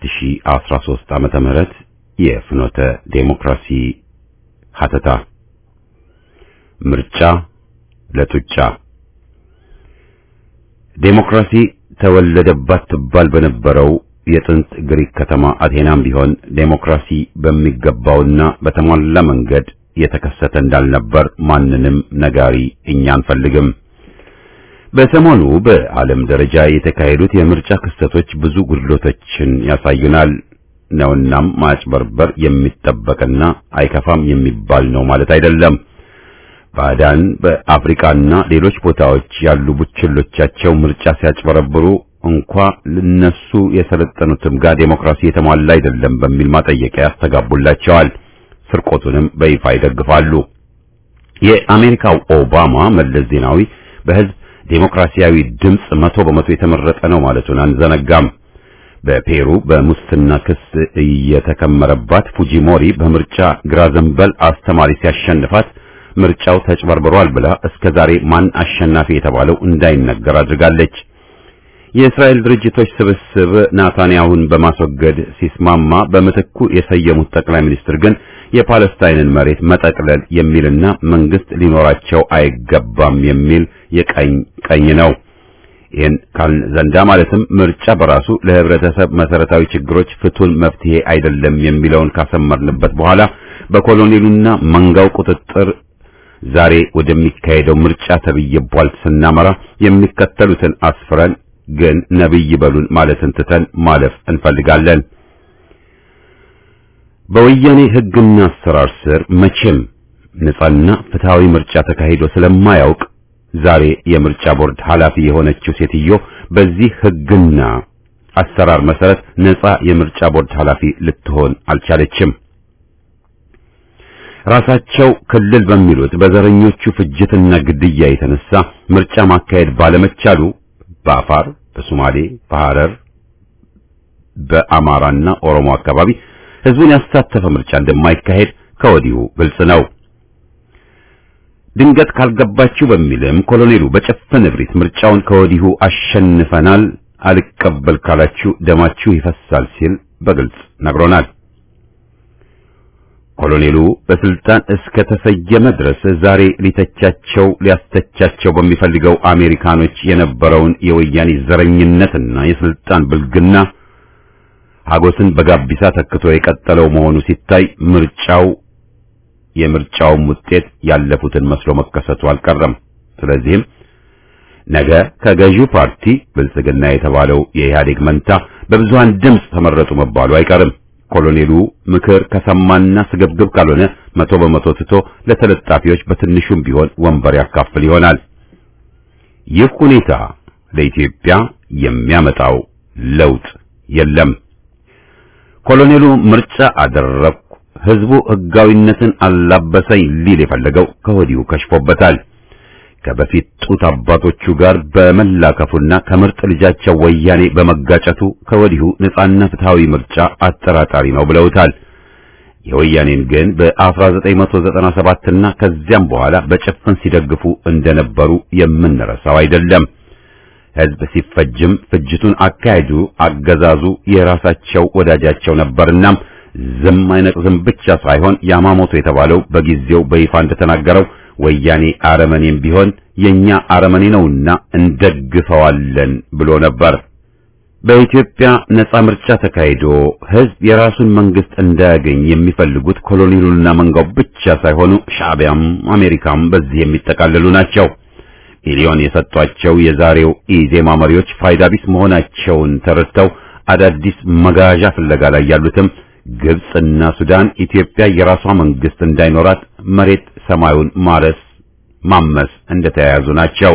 2013 ዓመተ ምህረት የፍኖተ ዴሞክራሲ ሀተታ ምርጫ ለጡጫ ዴሞክራሲ ተወለደባት ትባል በነበረው የጥንት ግሪክ ከተማ አቴናም ቢሆን ዴሞክራሲ በሚገባውና በተሟላ መንገድ የተከሰተ እንዳልነበር ማንንም ነጋሪ እኛ አንፈልግም። በሰሞኑ በዓለም ደረጃ የተካሄዱት የምርጫ ክስተቶች ብዙ ጉድለቶችን ያሳዩናል ነውናም ማጭበርበር የሚጠበቅና አይከፋም የሚባል ነው ማለት አይደለም። ባዳን በአፍሪካና ሌሎች ቦታዎች ያሉ ቡችሎቻቸው ምርጫ ሲያጭበረብሩ እንኳ ለነሱ የሰለጠኑትም ጋር ዴሞክራሲ የተሟላ አይደለም በሚል ማጠየቂያ ያስተጋቡላቸዋል። ስርቆቱንም በይፋ ይደግፋሉ። የአሜሪካው ኦባማ መለስ ዜናዊ በህዝብ ዴሞክራሲያዊ ድምጽ 100% የተመረጠ ነው ማለቱን አንዘነጋም። በፔሩ በሙስና ክስ እየተከመረባት ፉጂሞሪ በምርጫ ግራ ዘንበል አስተማሪ ሲያሸንፋት ምርጫው ተጭበርብሯል ብላ እስከዛሬ ማን አሸናፊ የተባለው እንዳይነገር አድርጋለች። የእስራኤል ድርጅቶች ስብስብ ናታንያሁን በማስወገድ ሲስማማ በምትኩ የሰየሙት ጠቅላይ ሚኒስትር ግን የፓለስታይንን መሬት መጠቅለል የሚልና መንግስት ሊኖራቸው አይገባም የሚል የቀኝ ነው። ይህን ካልን ዘንዳ ማለትም ምርጫ በራሱ ለህብረተሰብ መሰረታዊ ችግሮች ፍቱን መፍትሄ አይደለም የሚለውን ካሰመርንበት በኋላ በኮሎኔሉና መንጋው ቁጥጥር ዛሬ ወደሚካሄደው ምርጫ ተብዬ ቧልት ስናመራ የሚከተሉትን አስፍረን ግን ነብይ በሉን ማለትን ትተን ማለፍ እንፈልጋለን። በወያኔ ህግና አሰራር ስር መቼም ነፃና ፍትሃዊ ምርጫ ተካሂዶ ስለማያውቅ ዛሬ የምርጫ ቦርድ ኃላፊ የሆነችው ሴትዮ በዚህ ህግና አሰራር መሰረት ነፃ የምርጫ ቦርድ ኃላፊ ልትሆን አልቻለችም። ራሳቸው ክልል በሚሉት በዘረኞቹ ፍጅትና ግድያ የተነሳ ምርጫ ማካሄድ ባለመቻሉ በአፋር፣ በሶማሌ፣ በሐረር፣ በአማራና ኦሮሞ አካባቢ ህዝቡን ያሳተፈ ምርጫ እንደማይካሄድ ከወዲሁ ግልጽ ነው። ድንገት ካልገባችሁ በሚልም ኮሎኔሉ በጨፈነ እብሪት ምርጫውን ከወዲሁ አሸንፈናል፣ አልቀበል ካላችሁ ደማችሁ ይፈሳል ሲል በግልጽ ነግሮናል። ኮሎኔሉ በስልጣን እስከ ተሰየመ ድረስ ዛሬ ሊያስተቻቸው በሚፈልገው አሜሪካኖች የነበረውን የወያኔ ዘረኝነትና የስልጣን ብልግና ሀጎስን በጋቢሳ ተክቶ የቀጠለው መሆኑ ሲታይ የምርጫውም ውጤት ያለፉትን መስሎ መከሰቱ አልቀረም። ስለዚህም ነገ ከገዢው ፓርቲ ብልጽግና የተባለው የኢህአዴግ መንታ በብዙሃን ድምፅ ተመረጡ መባሉ አይቀርም። ኮሎኔሉ ምክር ከሰማና ስግብግብ ካልሆነ 100% ትቶ ለተለጣፊዎች በትንሹም ቢሆን ወንበር ያካፍል ይሆናል። ይህ ሁኔታ ለኢትዮጵያ የሚያመጣው ለውጥ የለም። ኮሎኔሉ ምርጫ አደረኩ፣ ህዝቡ ህጋዊነትን አላበሰኝ ሊል የፈለገው ከወዲሁ ከሽፎበታል። ከበፊት ጡት አባቶቹ ጋር በመላከፉና ከምርጥ ልጃቸው ወያኔ በመጋጨቱ ከወዲሁ ነፃና ፍትሃዊ ምርጫ አጠራጣሪ ነው ብለውታል። የወያኔን ግን በ1997 እና ከዚያም በኋላ በጭፍን ሲደግፉ እንደነበሩ የምንረሳው አይደለም። ህዝብ ሲፈጅም ፍጅቱን አካሄዱ አገዛዙ የራሳቸው ወዳጃቸው ነበርና ዝም አይነቅዝም ብቻ ሳይሆን ያማሞቶ የተባለው በጊዜው በይፋ እንደተናገረው ወያኔ አረመኔም ቢሆን የኛ አረመኔ ነውና እንደግፈዋለን ብሎ ነበር። በኢትዮጵያ ነፃ ምርጫ ተካሂዶ ህዝብ የራሱን መንግስት እንዳያገኝ የሚፈልጉት ኮሎኔሉና መንጋው ብቻ ሳይሆኑ ሻዕቢያም አሜሪካም በዚህ የሚጠቃለሉ ናቸው። ሚሊዮን የሰጧቸው የዛሬው ኢዜማ መሪዎች ፋይዳ ቢስ መሆናቸውን ተረድተው አዳዲስ መጋዣ ፍለጋ ላይ ያሉትም ግብጽና ሱዳን ኢትዮጵያ የራሷ መንግስት እንዳይኖራት መሬት ሰማዩን ማመስ እንደተያያዙ ናቸው።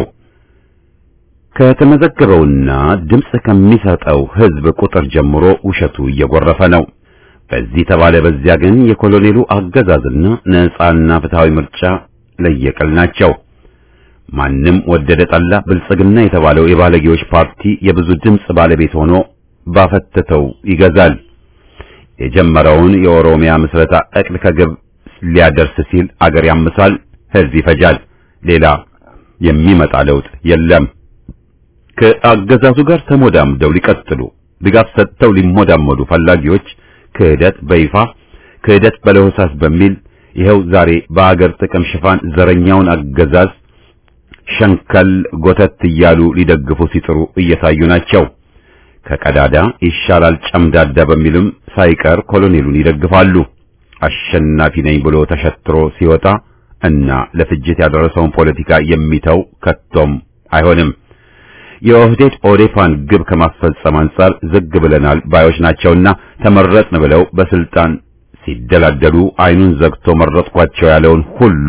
ከተመዘገበውና ድምጽ ከሚሰጠው ህዝብ ቁጥር ጀምሮ ውሸቱ እየጎረፈ ነው። በዚህ ተባለ በዚያ ግን የኮሎኔሉ አገዛዝና ነፃና ፍትሃዊ ምርጫ ለየቅል ናቸው። ማንም ወደደ ጠላ ብልጽግና የተባለው የባለጌዎች ፓርቲ የብዙ ድምጽ ባለቤት ሆኖ ባፈተተው ይገዛል። የጀመረውን የኦሮሚያ ምስረታ እቅድ ከግብ ሊያደርስ ሲል አገር ያምሳል፣ ህዝብ ይፈጃል። ሌላ የሚመጣ ለውጥ የለም። ከአገዛዙ ጋር ተሞዳምደው ሊቀጥሉ ድጋፍ ሰጥተው ሊሞዳመዱ ፈላጊዎች ክህደት በይፋ ክህደት በለሆሳስ በሚል ይኸው ዛሬ በአገር ጥቅም ሽፋን ዘረኛውን አገዛዝ ሸንከል ጎተት እያሉ ሊደግፉ ሲጥሩ እየታዩ ናቸው። ከቀዳዳ ይሻላል ጨምዳዳ በሚልም ሳይቀር ኮሎኔሉን ይደግፋሉ። አሸናፊ ነኝ ብሎ ተሸትሮ ሲወጣ እና ለፍጅት ያደረሰውን ፖለቲካ የሚተው ከቶም አይሆንም። የኦህዴድ ኦዴፓን ግብ ከማስፈጸም አንጻር ዝግ ብለናል ባዮች ናቸውና ተመረጥን ብለው በስልጣን ሲደላደሉ አይኑን ዘግቶ መረጥኳቸው ያለውን ሁሉ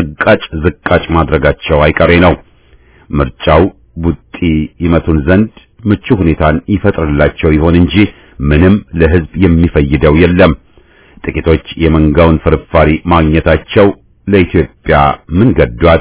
ዝቃጭ ማድረጋቸው አይቀሬ ነው። ምርጫው ቡጢ ይመቱን ዘንድ ምቹ ሁኔታን ይፈጥርላቸው ይሆን እንጂ ምንም ለህዝብ የሚፈይደው የለም። ጥቂቶች የመንጋውን ፍርፋሪ ማግኘታቸው ለኢትዮጵያ ምን ገዷት?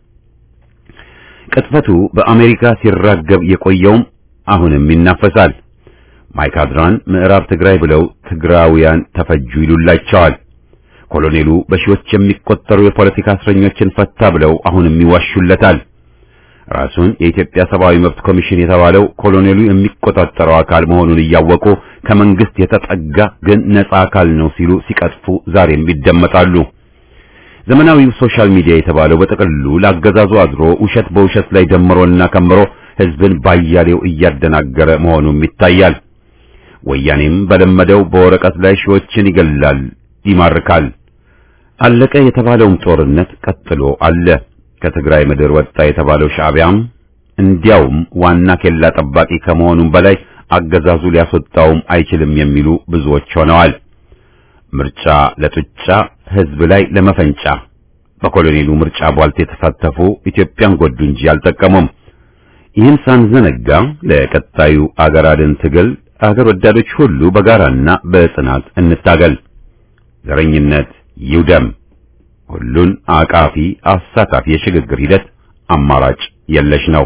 ቅጥፈቱ በአሜሪካ ሲራገብ የቆየውም አሁንም ይናፈሳል። ማይካድራን ምዕራብ ትግራይ ብለው ትግራውያን ተፈጁ ይሉላቸዋል። ኮሎኔሉ በሺዎች የሚቆጠሩ የፖለቲካ እስረኞችን ፈታ ብለው አሁንም ይዋሹለታል። ራሱን የኢትዮጵያ ሰብአዊ መብት ኮሚሽን የተባለው ኮሎኔሉ የሚቆጣጠረው አካል መሆኑን እያወቁ ከመንግስት የተጠጋ ግን ነፃ አካል ነው ሲሉ ሲቀጥፉ ዛሬም ይደመጣሉ። ዘመናዊው ሶሻል ሚዲያ የተባለው በጥቅሉ ለአገዛዙ አድሮ ውሸት በውሸት ላይ ደምሮና ከምሮ ህዝብን ባያሌው እያደናገረ መሆኑም ይታያል። ወያኔም በለመደው በወረቀት ላይ ሺዎችን ይገላል፣ ይማርካል። አለቀ የተባለውም ጦርነት ቀጥሎ አለ። ከትግራይ ምድር ወጣ የተባለው ሻዕቢያም እንዲያውም ዋና ኬላ ጠባቂ ከመሆኑም በላይ አገዛዙ ሊያስወጣውም አይችልም የሚሉ ብዙዎች ሆነዋል። ምርጫ ለጡጫ ህዝብ ላይ ለመፈንጫ በኮሎኔሉ ምርጫ ቧልት የተሳተፉ ኢትዮጵያን ጎዱ እንጂ አልጠቀሙም። ይህን ሳንዘነጋ ለቀጣዩ አገር አድን ትግል አገር ወዳዶች ሁሉ በጋራና በጽናት እንታገል። ዘረኝነት ይውደም። ሁሉን አቃፊ አሳታፊ የሽግግር ሂደት አማራጭ የለሽ ነው።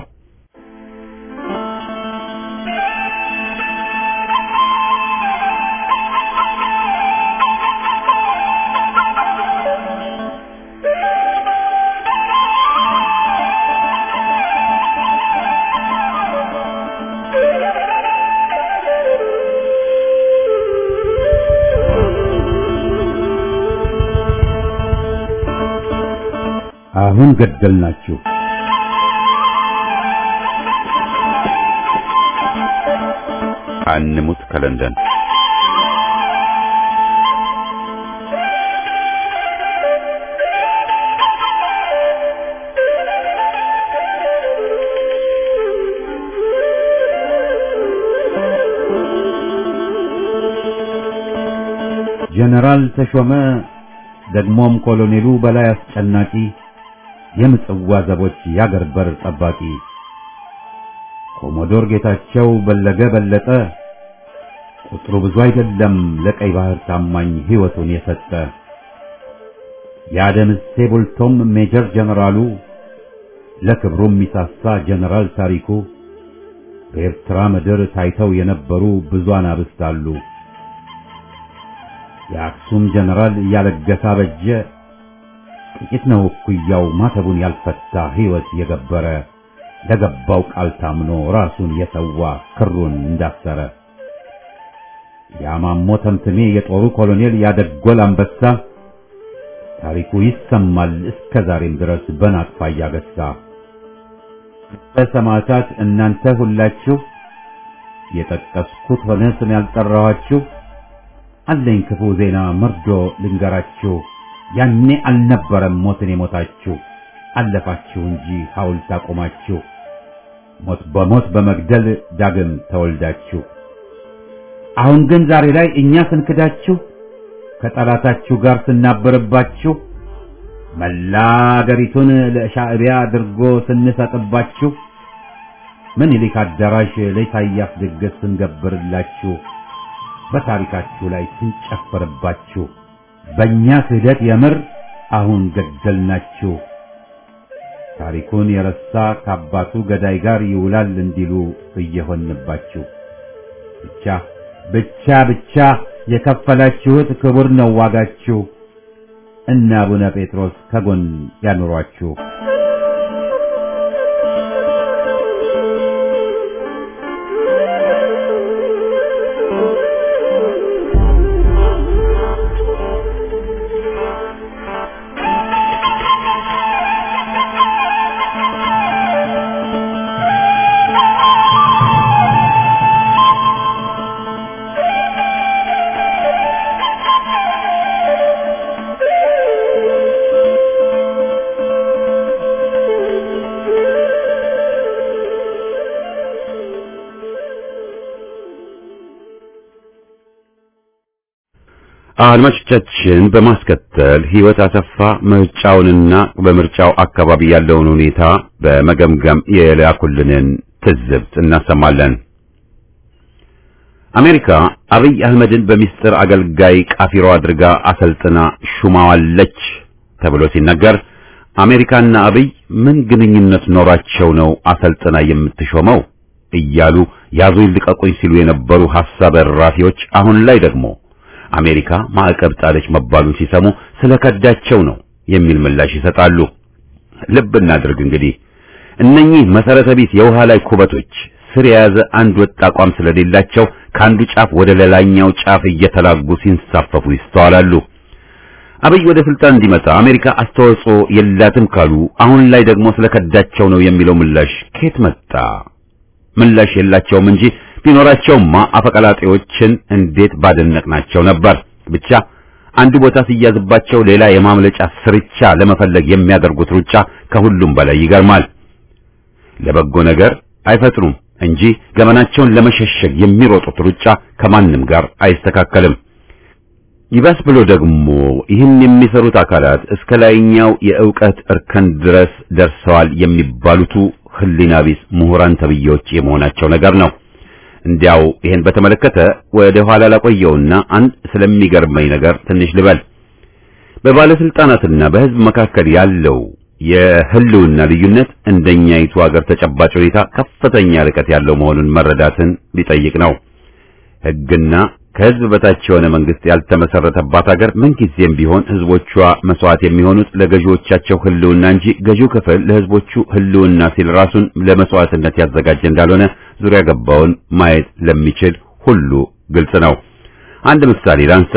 አሁን ገደልናችሁ። አንሙት ከለንደን ጀነራል ተሾመ ደግሞም ኮሎኔሉ በላይ አስጨናቂ የምጽዋ ዘቦች ያገር በር ጠባቂ ኮሞዶር ጌታቸው በለገ በለጠ ቁጥሩ ብዙ አይደለም ለቀይ ባህር ታማኝ ሕይወቱን የሰጠ ያደምሴ ቡልቶም ሜጀር ጀነራሉ ለክብሩም ሚሳሳ ጀነራል ታሪኩ በኤርትራ ምድር ታይተው የነበሩ ብዙ አናብስት አሉ። የአክሱም ጀነራል ያለገሳ በጀ ጥቂት ነው እኩያው ማተቡን ያልፈታ ሕይወት የገበረ ለገባው ቃል ታምኖ ራሱን የሰዋ ክሩን እንዳሰረ ያማሞ ተምትሜ የጦሩ ኮሎኔል ያደጎል አንበሳ ታሪኩ ይሰማል እስከ ዛሬም ድረስ በናቅፋ ያገሳ። በሰማዕታት እናንተ ሁላችሁ የጠቀስኩት ሆነ ስም ያልጠራኋችሁ አለኝ ክፉ ዜና መርዶ ልንገራችሁ። ያኔ አልነበረም ሞትን የሞታችሁ አለፋችሁ እንጂ ሐውልት አቆማችሁ ሞት በሞት በመግደል ዳግም ተወልዳችሁ። አሁን ግን ዛሬ ላይ እኛ ስንክዳችሁ ከጠላታችሁ ጋር ስናበርባችሁ መላ አገሪቱን ለሻዕቢያ አድርጎ ስንሰጥባችሁ ምኒልክ አዳራሽ ለኢሳያስ ድግስ ስንገብርላችሁ በታሪካችሁ ላይ ስንጨፈርባችሁ በእኛ ክህደት የምር አሁን ገደልናችሁ። ታሪኩን የረሳ ከአባቱ ገዳይ ጋር ይውላል እንዲሉ እየሆንባችሁ ብቻ የከፈላችሁት ክቡር ነው ዋጋችሁ። እና አቡነ ጴጥሮስ ከጎን ያኑሯችሁ። አድማጮቻችን በማስከተል ህይወት አሰፋ ምርጫውንና በምርጫው አካባቢ ያለውን ሁኔታ በመገምገም የላኩልንን ትዝብት እናሰማለን። አሜሪካ አብይ አህመድን በሚስጥር አገልጋይ ቃፊሮ አድርጋ አሰልጥና ሹማዋለች ተብሎ ሲነገር አሜሪካና አብይ ምን ግንኙነት ኖራቸው ነው አሰልጥና የምትሾመው እያሉ ያዙኝ ልቀቁኝ ሲሉ የነበሩ ሐሳብ እራፊዎች አሁን ላይ ደግሞ አሜሪካ ማዕቀብ ጣለች መባሉን ሲሰሙ ስለከዳቸው ነው የሚል ምላሽ ይሰጣሉ። ልብ እናድርግ እንግዲህ እነኚህ መሰረተ ቢስ የውሃ ላይ ኩበቶች ስር የያዘ አንድ ወጥ አቋም ስለሌላቸው ከአንዱ ጫፍ ወደ ሌላኛው ጫፍ እየተላጉ ሲንሳፈፉ ይስተዋላሉ። አብይ ወደ ስልጣን እንዲመጣ አሜሪካ አስተዋጽኦ የላትም ካሉ አሁን ላይ ደግሞ ስለከዳቸው ነው የሚለው ምላሽ ከየት መጣ? ምላሽ የላቸውም እንጂ ቢኖራቸውማ አፈቀላጤዎችን እንዴት ባደነቅናቸው ነበር። ብቻ አንድ ቦታ ሲያዝባቸው ሌላ የማምለጫ ስርቻ ለመፈለግ የሚያደርጉት ሩጫ ከሁሉም በላይ ይገርማል። ለበጎ ነገር አይፈጥሩም እንጂ ገመናቸውን ለመሸሸግ የሚሮጡት ሩጫ ከማንም ጋር አይስተካከልም። ይባስ ብሎ ደግሞ ይህን የሚሰሩት አካላት እስከ ላይኛው የዕውቀት እርከን ድረስ ደርሰዋል የሚባሉት ህሊና ቢስ ምሁራን ተብዬዎች የመሆናቸው ነገር ነው። እንዲያው ይሄን በተመለከተ ወደ ኋላ ላቆየውና አንድ ስለሚገርመኝ ነገር ትንሽ ልበል። በባለስልጣናትና በህዝብ መካከል ያለው የህልውና ልዩነት እንደኛይቱ ሀገር ተጨባጭ ሁኔታ ከፍተኛ ርቀት ያለው መሆኑን መረዳትን ሊጠይቅ ነው። ህግና ከህዝብ በታች የሆነ መንግስት ያልተመሰረተባት ሀገር ምንጊዜም ቢሆን ህዝቦቿ መስዋዕት የሚሆኑት ለገዢዎቻቸው ህልውና እንጂ ገዢው ክፍል ለህዝቦቹ ህልውና ሲል ራሱን ለመስዋዕትነት ያዘጋጀ እንዳልሆነ ዙሪያ ገባውን ማየት ለሚችል ሁሉ ግልጽ ነው። አንድ ምሳሌ ላንሳ።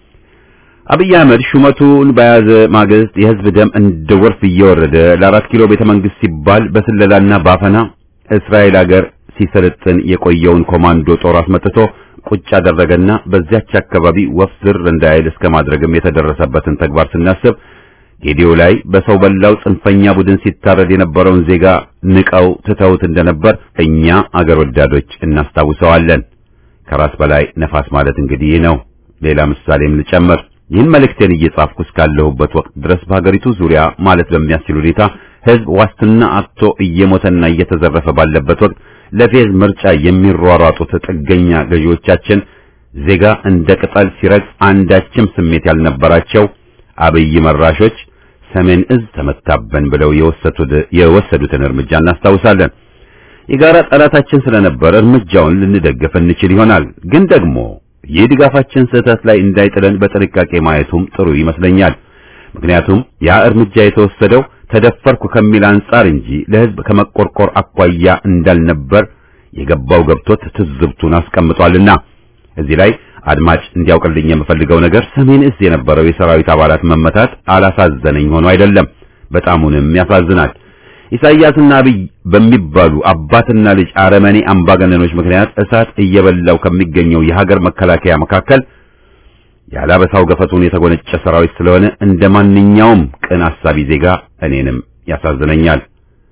አብይ አህመድ ሹመቱን በያዘ ማግስት የህዝብ ደም እንደ ወርፍ እየወረደ ለ4 ኪሎ ቤተ መንግስት ሲባል በስለላና ባፈና እስራኤል ሀገር ሲሰለጥን የቆየውን ኮማንዶ ጦር አስመጥቶ ቁጭ አደረገና በዚያች አካባቢ ወፍ ዝር እንዳይል እስከ ማድረግም የተደረሰበትን ተግባር ስናስብ ጌዲዮ ላይ በሰው በላው ጽንፈኛ ቡድን ሲታረድ የነበረውን ዜጋ ንቀው ትተውት እንደነበር እኛ አገር ወዳዶች እናስታውሰዋለን። ከራስ በላይ ነፋስ ማለት እንግዲህ ነው። ሌላ ምሳሌም ልጨምር። ይህን መልእክቴን እየጻፍኩ እስካለሁበት ወቅት ድረስ በሀገሪቱ ዙሪያ ማለት በሚያስችል ሁኔታ ህዝብ ዋስትና አጥቶ እየሞተና እየተዘረፈ ባለበት ወቅት ለፌዝ ምርጫ የሚሯሯጡት ጥገኛ ገዢዎቻችን ዜጋ እንደ ቅጠል ሲረግፍ አንዳችም ስሜት ያልነበራቸው አብይ መራሾች ሰሜን እዝ ተመታበን ብለው የወሰዱትን እርምጃ እናስታውሳለን። የጋራ ጠላታችን ስለነበር እርምጃውን ልንደግፍ እንችል ይሆናል። ግን ደግሞ ይህ ድጋፋችን ስህተት ላይ እንዳይጥለን በጥንቃቄ ማየቱም ጥሩ ይመስለኛል። ምክንያቱም ያ እርምጃ የተወሰደው ተደፈርኩ ከሚል አንጻር እንጂ ለህዝብ ከመቆርቆር አኳያ እንዳልነበር የገባው ገብቶት ትዝብቱን አስቀምጧልና እዚህ ላይ አድማጭ እንዲያውቅልኝ የምፈልገው ነገር ሰሜን እዝ የነበረው የሰራዊት አባላት መመታት አላሳዘነኝ ሆኖ አይደለም፣ በጣሙንም ያሳዝናል። ኢሳይያስና አብይ በሚባሉ አባትና ልጅ አረመኔ አምባገነኖች ምክንያት እሳት እየበላው ከሚገኘው የሀገር መከላከያ መካከል ያላበሳው ገፈቱን የተጎነጨ ሰራዊት ስለሆነ እንደማንኛውም ቅን አሳቢ ዜጋ እኔንም ያሳዝነኛል።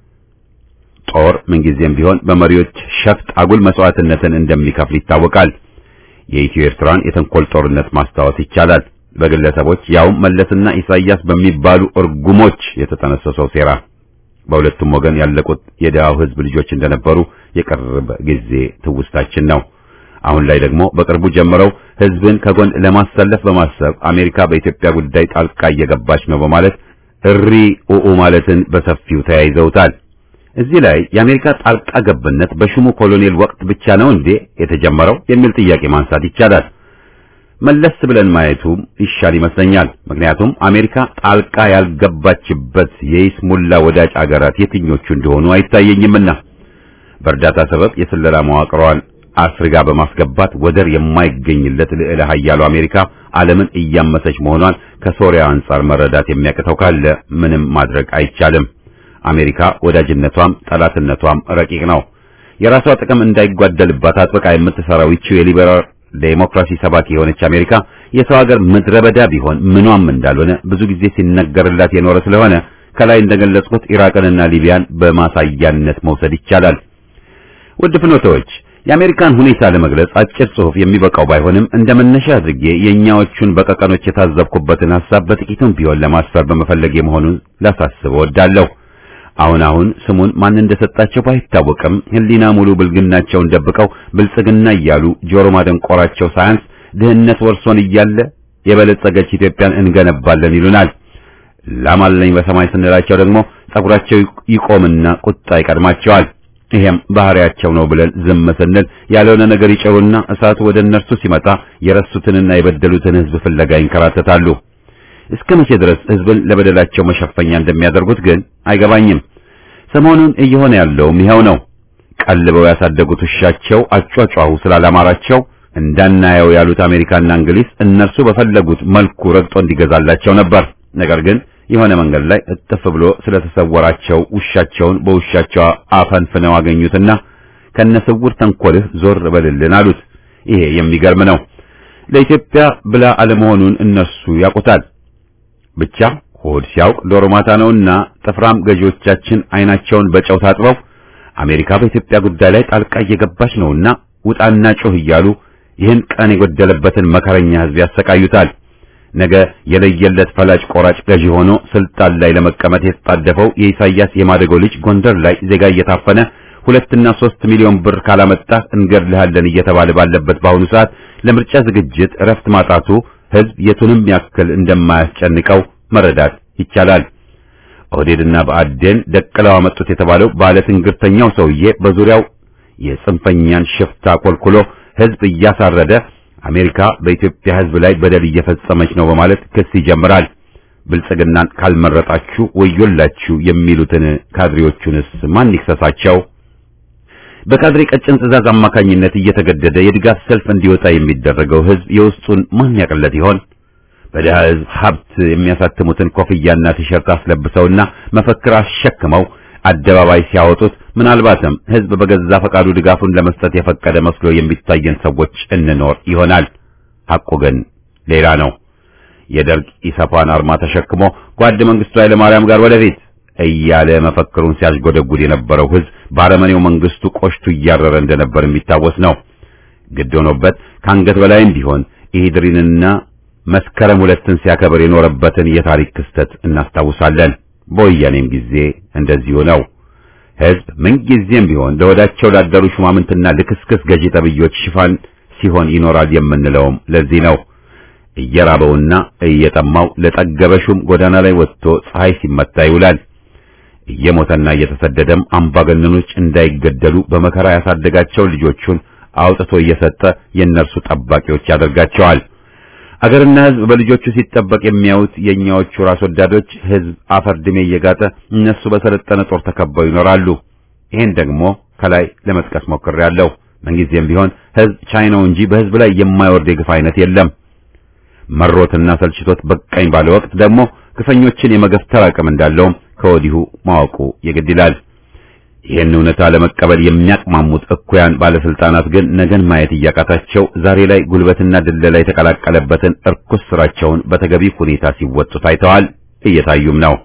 ጦር ምንጊዜም ቢሆን በመሪዎች ሸፍጥ አጉል መስዋዕትነትን እንደሚከፍል ይታወቃል። የኢትዮ ኤርትራን የተንኮል ጦርነት ማስታወስ ይቻላል። በግለሰቦች ያው መለስና ኢሳይያስ በሚባሉ እርጉሞች የተጠነሰሰው ሴራ በሁለቱም ወገን ያለቁት የደሃው ህዝብ ልጆች እንደነበሩ የቅርብ ጊዜ ትውስታችን ነው። አሁን ላይ ደግሞ በቅርቡ ጀምረው ህዝብን ከጎን ለማሰለፍ በማሰብ አሜሪካ በኢትዮጵያ ጉዳይ ጣልቃ እየገባች ነው በማለት እሪ ኡኡ ማለትን በሰፊው ተያይዘውታል። እዚህ ላይ የአሜሪካ ጣልቃ ገብነት በሹሙ ኮሎኔል ወቅት ብቻ ነው እንዴ የተጀመረው የሚል ጥያቄ ማንሳት ይቻላል። መለስ ብለን ማየቱ ይሻል ይመስለኛል። ምክንያቱም አሜሪካ ጣልቃ ያልገባችበት የይስሙላ ወዳጅ አገራት የትኞቹ እንደሆኑ አይታየኝምና በእርዳታ ሰበብ የስለላ መዋቅሯን አስርጋ በማስገባት ወደር የማይገኝለት ልዕለ ኃያሉ አሜሪካ ዓለምን እያመሰች መሆኗን ከሶሪያ አንጻር መረዳት የሚያቅተው ካለ ምንም ማድረግ አይቻልም። አሜሪካ ወዳጅነቷም ጠላትነቷም ረቂቅ ነው። የራሷ ጥቅም እንዳይጓደልባት አጥብቃ የምትሰራው ይቺ የሊበራል ዴሞክራሲ ሰባኪ የሆነች አሜሪካ የሰው ሀገር ምድረበዳ ቢሆን ምኗም እንዳልሆነ ብዙ ጊዜ ሲነገርላት የኖረ ስለሆነ ከላይ እንደገለጽኩት ኢራቅንና ሊቢያን በማሳያነት መውሰድ ይቻላል። ውድ ፍኖቶች የአሜሪካን ሁኔታ ለመግለጽ አጭር ጽሑፍ የሚበቃው ባይሆንም እንደመነሻ አድርጌ የኛዎቹን በቀቀኖች የታዘብኩበትን ሐሳብ በጥቂቱም ቢሆን ለማስፈር በመፈለግ መሆኑን ላሳስብ እወዳለሁ። አሁን ስሙን ማን እንደሰጣቸው ባይታወቅም ህሊና ሙሉ ብልግናቸውን ደብቀው ብልጽግና እያሉ ጆሮ ማደንቆራቸው ሳያንስ ድህነት ወርሶን እያለ የበለጸገች ኢትዮጵያን እንገነባለን ይሉናል። ላማለኝ በሰማይ ስንላቸው ደግሞ ጸጉራቸው ይቆምና ቁጣ ይቀድማቸዋል። ይሄም ባህሪያቸው ነው ብለን ዝም ስንል ያለውን ነገር ይጨሩና እሳቱ ወደ እነርሱ ሲመጣ የረሱትንና የበደሉትን ህዝብ ፍለጋ ይንከራተታሉ። እስከ መቼ ድረስ ህዝብን ለበደላቸው መሸፈኛ እንደሚያደርጉት ግን አይገባኝም። ሰሞኑን እየሆነ ያለውም ይሄው ነው። ቀልበው ያሳደጉት ውሻቸው አጫጫሁ ስላላማራቸው እንዳናየው ያሉት አሜሪካና እንግሊዝ እነርሱ በፈለጉት መልኩ ረግጦ እንዲገዛላቸው ነበር። ነገር ግን የሆነ መንገድ ላይ እጥፍ ብሎ ስለተሰወራቸው ውሻቸውን በውሻቸው አፈንፍነው አገኙትና ከነስውር ተንኮልህ ዞር በልልን አሉት። ይሄ የሚገርም ነው። ለኢትዮጵያ ብላ አለመሆኑን እነሱ ያውቁታል። ብቻ ሆድ ሲያውቅ ዶሮ ማታ ነውና ጥፍራም ገዢዎቻችን አይናቸውን በጨው ታጥበው አሜሪካ በኢትዮጵያ ጉዳይ ላይ ጣልቃ እየገባች ነውና ውጣና ጮህ እያሉ ይህን ቀን የጎደለበትን መከረኛ ህዝብ ያሰቃዩታል። ነገ የለየለት ፈላጭ ቆራጭ ገዢ ሆኖ ስልጣን ላይ ለመቀመጥ የተጣደፈው የኢሳያስ የማደጎ ልጅ ጎንደር ላይ ዜጋ እየታፈነ 2 እና 3 ሚሊዮን ብር ካላመጣ እንገድልሃለን እየተባለ ባለበት በአሁኑ ሰዓት ለምርጫ ዝግጅት እረፍት ማጣቱ ህዝብ የቱንም ያክል እንደማያስጨንቀው መረዳት ይቻላል። ኦህዴድና ብአዴን ደቅለው አመጡት የተባለው ባለ ትንግርተኛው ሰውዬ በዙሪያው የጽንፈኛን ሽፍታ ኮልኩሎ ህዝብ እያሳረደ አሜሪካ በኢትዮጵያ ህዝብ ላይ በደል እየፈጸመች ነው በማለት ክስ ይጀምራል። ብልጽግናን ካልመረጣችሁ ወዮላችሁ የሚሉትን ካድሬዎቹንስ ማን ይክሰሳቸው? በካድሬ ቀጭን ትዕዛዝ አማካኝነት እየተገደደ የድጋፍ ሰልፍ እንዲወጣ የሚደረገው ህዝብ የውስጡን ማን ያቀለት ይሆን? በደሃ ህዝብ ሀብት የሚያሳትሙትን ኮፍያና ቲሸርት አስለብሰውና መፈክር አሸክመው አደባባይ ሲያወጡት ምናልባትም ህዝብ በገዛ ፈቃዱ ድጋፉን ለመስጠት የፈቀደ መስሎ የሚታየን ሰዎች እንኖር ይሆናል። ሐቁ ግን ሌላ ነው። የደርግ ኢሰፓን አርማ ተሸክሞ ጓድ መንግስቱ ኃይለማርያም ጋር ወደፊት እያለ መፈክሩን ሲያስጎደጉድ የነበረው ህዝብ ባረመኔው መንግስቱ ቆሽቱ እያረረ እንደነበር የሚታወስ ነው። ግድ ሆኖበት ከአንገት በላይም ቢሆን ኢህድሪንና መስከረም 2ን ሲያከብር የኖረበትን የታሪክ ክስተት እናስታውሳለን። በወያኔም ጊዜ እንደዚሁ ነው። ህዝብ ምንጊዜም ቢሆን ለወዳቸው ላደሩ ሹማምንትና ልክስክስ ገዢ ተብዮች ሽፋን ሲሆን ይኖራል የምንለውም ለዚህ ነው። እየራበውና እየጠማው ለጠገበሹም ጎዳና ላይ ወጥቶ ፀሐይ ሲመታ ይውላል። እየሞተና እየተሰደደም አምባገነኖች እንዳይገደሉ በመከራ ያሳደጋቸው ልጆቹን አውጥቶ እየሰጠ የነርሱ ጠባቂዎች ያደርጋቸዋል። አገርና ህዝብ በልጆቹ ሲጠበቅ የሚያዩት የኛዎቹ ራስ ወዳዶች ህዝብ አፈር ድሜ እየጋጠ እነሱ በሰለጠነ ጦር ተከበው ይኖራሉ። ይሄን ደግሞ ከላይ ለመጥቀስ ሞክሬያለሁ። ምንጊዜም ቢሆን ህዝብ ቻይናው እንጂ በህዝብ ላይ የማይወርድ የግፍ አይነት የለም። መሮትና ሰልችቶት በቃኝ ባለ ወቅት ደግሞ ግፈኞችን የመገፍተር አቅም እንዳለውም ከወዲሁ ማወቁ የግድ ይላል። ይህን እውነታ ለመቀበል የሚያቅማሙት እኩያን ባለስልጣናት ግን ነገን ማየት እያቃታቸው ዛሬ ላይ ጉልበትና ድለላ የተቀላቀለበትን እርኩስ ስራቸውን በተገቢ ሁኔታ ሲወጡ ታይተዋል፣ እየታዩም ነው።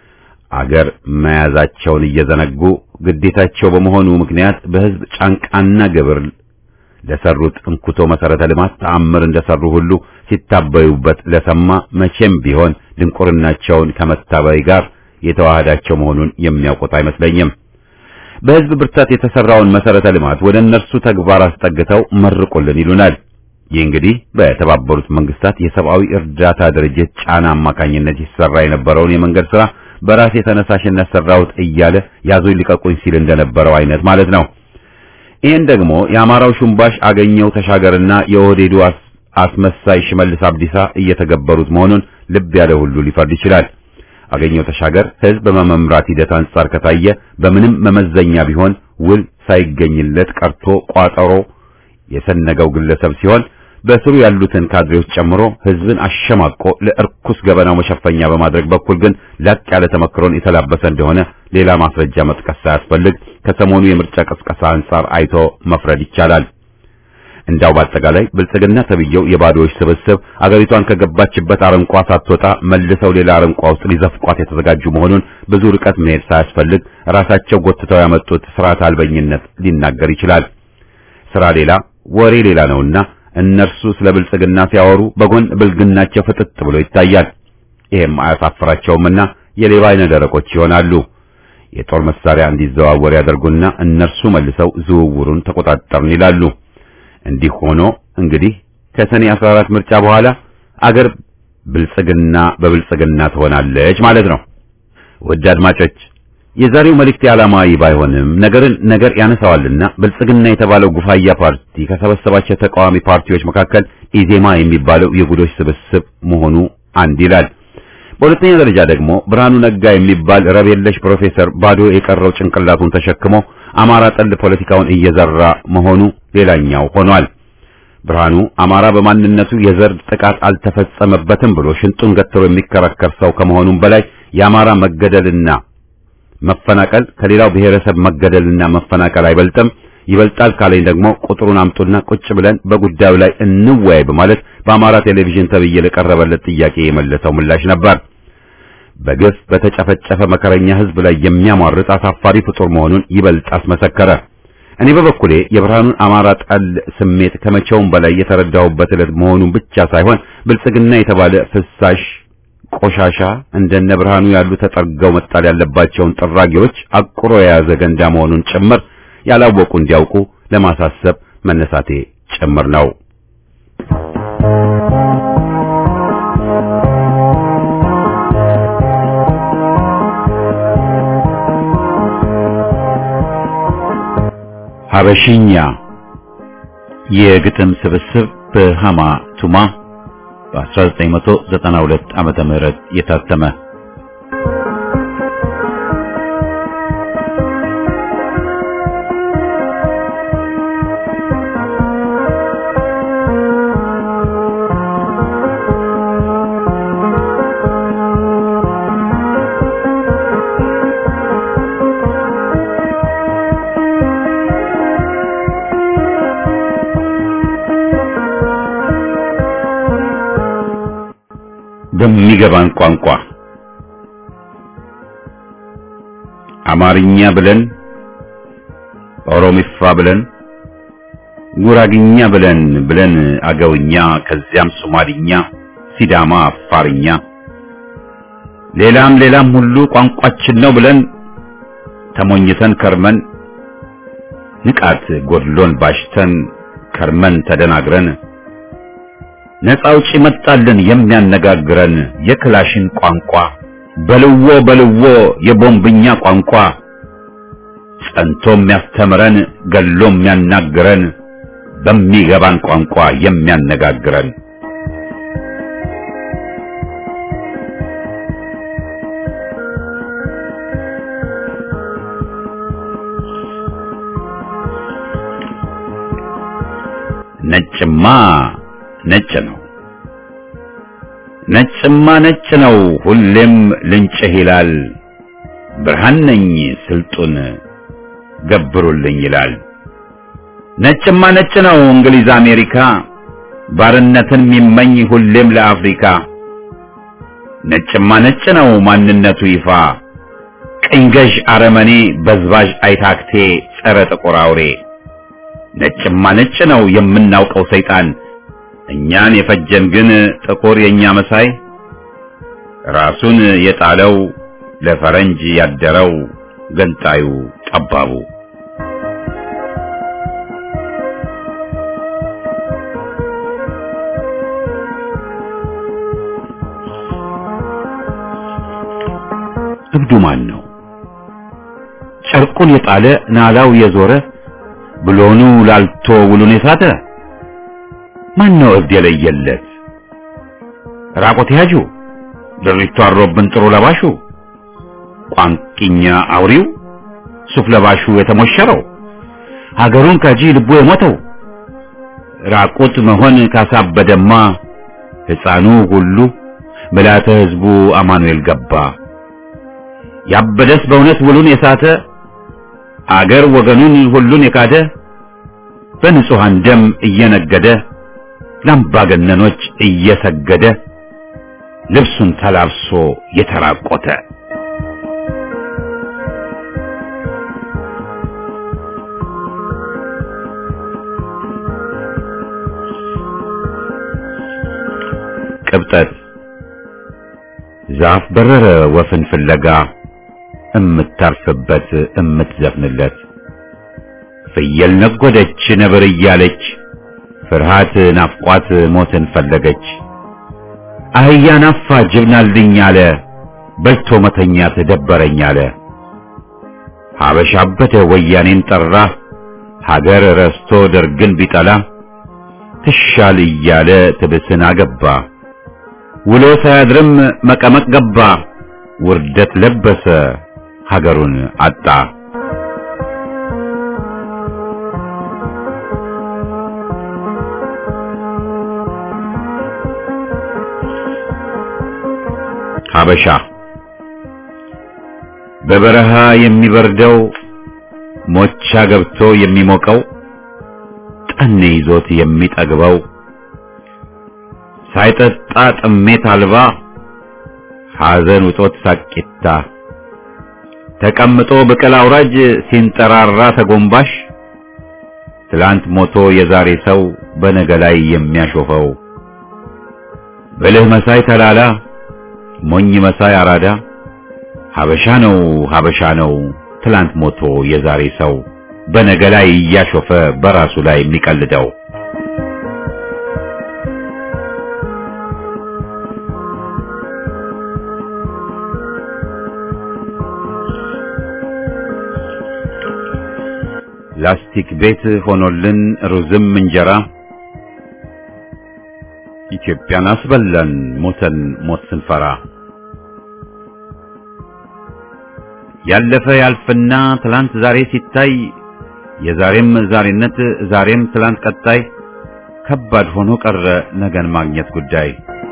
አገር መያዛቸውን እየዘነጉ ግዴታቸው በመሆኑ ምክንያት በህዝብ ጫንቃና ግብር ለሰሩት እንኩቶ መሰረተ ልማት ተአምር እንደሰሩ ሁሉ ሲታበዩበት ለሰማ መቼም ቢሆን ድንቁርናቸውን ከመታበይ ጋር የተዋሃዳቸው መሆኑን የሚያውቁት አይመስለኝም። በህዝብ ብርታት የተሰራውን መሰረተ ልማት ወደ እነርሱ ተግባር አስጠግተው መርቁልን ይሉናል። ይህ እንግዲህ በተባበሩት መንግስታት የሰብአዊ እርዳታ ድርጅት ጫና አማካኝነት ይሰራ የነበረውን የመንገድ ስራ በራሴ ተነሳሽነት ሰራሁት እያለ ያዙኝ ልቀቁኝ ሲል እንደነበረው አይነት ማለት ነው። ይህን ደግሞ የአማራው ሹምባሽ አገኘው ተሻገርና የኦህዴዱ አስመሳይ ሽመልስ አብዲሳ እየተገበሩት መሆኑን ልብ ያለ ሁሉ ሊፈርድ ይችላል። አገኘው ተሻገር ህዝብ በመምራት ሂደት አንጻር ከታየ በምንም መመዘኛ ቢሆን ውል ሳይገኝለት ቀርቶ ቋጠሮ የሰነገው ግለሰብ ሲሆን በስሩ ያሉትን ካድሬዎች ጨምሮ ህዝብን አሸማቆ ለእርኩስ ገበናው መሸፈኛ በማድረግ በኩል ግን ላቅ ያለ ተመክሮን የተላበሰ እንደሆነ ሌላ ማስረጃ መጥቀስ ሳያስፈልግ ከሰሞኑ የምርጫ ቅስቀሳ አንጻር አይቶ መፍረድ ይቻላል። እንዳው በአጠቃላይ ብልጽግና ተብየው የባዶዎች ስብስብ አገሪቷን ከገባችበት አረንቋ ሳትወጣ መልሰው ሌላ አረንቋ ውስጥ ሊዘፍቋት የተዘጋጁ መሆኑን ብዙ ርቀት መሄድ ሳያስፈልግ ራሳቸው ጎትተው ያመጡት ስርዓት አልበኝነት ሊናገር ይችላል። ስራ ሌላ ወሬ ሌላ ነውና እነርሱ ስለ ብልጽግና ሲያወሩ በጎን ብልግናቸው ፍጥጥ ብሎ ይታያል። ይሄም አያሳፍራቸውምና የሌባ አይነ ደረቆች ይሆናሉ። የጦር መሳሪያ እንዲዘዋወር ያደርጉና እነርሱ መልሰው ዝውውሩን ተቆጣጠርን ይላሉ። እንዲህ ሆኖ እንግዲህ ከሰኔ 14 ምርጫ በኋላ አገር ብልጽግና በብልጽግና ትሆናለች ማለት ነው። ውድ አድማጮች፣ የዛሬው መልእክት ዓላማዊ ባይሆንም ነገርን ነገር ያነሳዋልና ብልጽግና የተባለው ጉፋያ ፓርቲ ከሰበሰባቸው ተቃዋሚ ፓርቲዎች መካከል ኢዜማ የሚባለው የጉዶች ስብስብ መሆኑ አንድ ይላል። በሁለተኛ ደረጃ ደግሞ ብርሃኑ ነጋ የሚባል ረብ የለሽ ፕሮፌሰር ባዶ የቀረው ጭንቅላቱን ተሸክሞ አማራ ጠል ፖለቲካውን እየዘራ መሆኑ ሌላኛው ሆኗል። ብርሃኑ አማራ በማንነቱ የዘር ጥቃት አልተፈጸመበትም ብሎ ሽንጡን ገትሮ የሚከራከር ሰው ከመሆኑም በላይ የአማራ መገደልና መፈናቀል ከሌላው ብሔረሰብ መገደልና መፈናቀል አይበልጥም፣ ይበልጣል ካለኝ ደግሞ ቁጥሩን አምጡና ቁጭ ብለን በጉዳዩ ላይ እንወያይ በማለት በአማራ ቴሌቪዥን ተብዬ ለቀረበለት ጥያቄ የመለሰው ምላሽ ነበር። በግፍ በተጨፈጨፈ መከረኛ ሕዝብ ላይ የሚያሟርት አሳፋሪ ፍጡር መሆኑን ይበልጥ አስመሰከረ። እኔ በበኩሌ የብርሃኑን አማራ ጠል ስሜት ከመቼውም በላይ የተረዳሁበት ዕለት መሆኑን ብቻ ሳይሆን ብልጽግና የተባለ ፍሳሽ ቆሻሻ እንደነ ብርሃኑ ያሉ ተጠርገው መጣል ያለባቸውን ጥራጊዎች አቁሮ የያዘ ገንዳ መሆኑን ጭምር ያላወቁ እንዲያውቁ ለማሳሰብ መነሳቴ ጭምር ነው። ሀበሽኛ የግጥም ስብስብ በሃማ ቱማ በ1992 ዓመተ ምህረት የታተመ። በሚገባን ቋንቋ አማርኛ ብለን፣ ኦሮሚፋ ብለን፣ ጉራግኛ ብለን አገውኛ፣ ከዚያም ሶማሊኛ፣ ሲዳማ፣ አፋርኛ፣ ሌላም ሁሉ ቋንቋችን ነው ብለን ተሞኝተን ከርመን ንቃት ጎድሎን ባሽተን ከርመን ተደናግረን ነፃ አውጪ መጣልን የሚያነጋግረን የክላሽን ቋንቋ በልዎ የቦምብኛ ቋንቋ ጸንቶ የሚያስተምረን ገሎ የሚያናግረን በሚገባን ቋንቋ የሚያነጋግረን ነጭማ ነጭ ነው፣ ነጭማ ነጭ ነው፣ ሁሌም ልንጭህ ይላል። ብርሃን ነኝ ስልጡን ገብሩልኝ ይላል። ነጭማ ነጭ ነው እንግሊዝ አሜሪካ፣ ባርነትን የሚመኝ ሁሌም ለአፍሪካ። ነጭማ ነጭ ነው ማንነቱ ይፋ፣ ቅኝ ገዥ አረመኔ በዝባዥ አይታክቴ ጸረ ጥቁር አውሬ። ነጭማ ነጭ ነው የምናውቀው ሰይጣን፣ እኛን የፈጀን ግን ጥቁር የኛ መሳይ። ራሱን የጣለው ለፈረንጅ ያደረው ገንጣዩ ጠባቡ። እብዱ ማን ነው? ጨርቁን የጣለ ናላው የዞረ ብሎኑ ላልቶ ውሉን የሳተ ማን ነው እብድ የለየለት? ራቆት ያዡ ድሪቶ አሮብን ጥሩ ለባሹ ቋንቂኛ አውሪው ሱፍ ለባሹ የተሞሸረው ሀገሩን ከጂ ልቡ የሞተው ራቆት መሆን ካሳበደማ ሕፃኑ ሁሉ መላተ ሕዝቡ አማኑኤል ገባ። ያበደስ በእውነት ውሉን የሳተ አገር ወገኑን ሁሉን የካደ በንጹሃን ደም እየነገደ ለአምባገነኖች እየሰገደ ልብሱን ተላብሶ የተራቆተ ቅብጠት ዛፍ በረረ ወፍን ፍለጋ እምታርፍበት እምትዘፍንለት። ፍየል ነጎደች ነብር እያለች ፍርሃት ናፍቋት ሞትን ፈለገች። አህያ ናፋ ጅብናልኝ አለ በልቶ መተኛት ደበረኝ አለ። ሀበሻ አበደ ወያኔን ጠራ ሀገር ረስቶ ደርግን ቢጠላ ትሻል እያለ ትብስን አገባ ውሎ ሳያድርም መቀመቅ ገባ ውርደት ለበሰ ሀገሩን አጣ። ሀበሻ በበረሃ የሚበርደው ሞቻ ገብቶ የሚሞቀው ጠኔ ይዞት የሚጠግበው ሳይጠጣ ጥሜት አልባ ሐዘን ውጦት ሳቂታ ተቀምጦ ብቅል አውራጅ ሲንጠራራ ተጎንባሽ ትላንት ሞቶ የዛሬ ሰው በነገ ላይ የሚያሾፈው ብልህ መሳይ ተላላ ሞኝ መሳይ አራዳ ሀበሻ ነው ትላንት ሞቶ የዛሬ ሰው በነገ ላይ እያሾፈ በራሱ ላይ የሚቀልደው። ላስቲክ ቤት ሆኖልን ሩዝም እንጀራ ኢትዮጵያን አስበላን ሞተን ሞት ስንፈራ። ያለፈ ያልፍና ትላንት ዛሬ ሲታይ የዛሬም ዛሬነት ዛሬም ትላንት ቀጣይ ከባድ ሆኖ ቀረ ነገን ማግኘት ጉዳይ።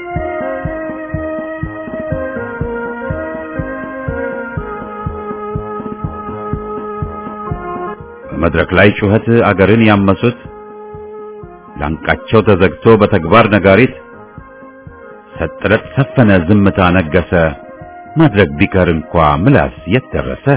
በመድረክ ላይ ጩኸት አገርን ያመሱት ላንቃቸው ተዘግቶ በተግባር ነጋሪት ሰጥረት ሰፈነ ዝምታ ነገሰ ማድረግ ቢቀር እንኳ ምላስ የት ደረሰ።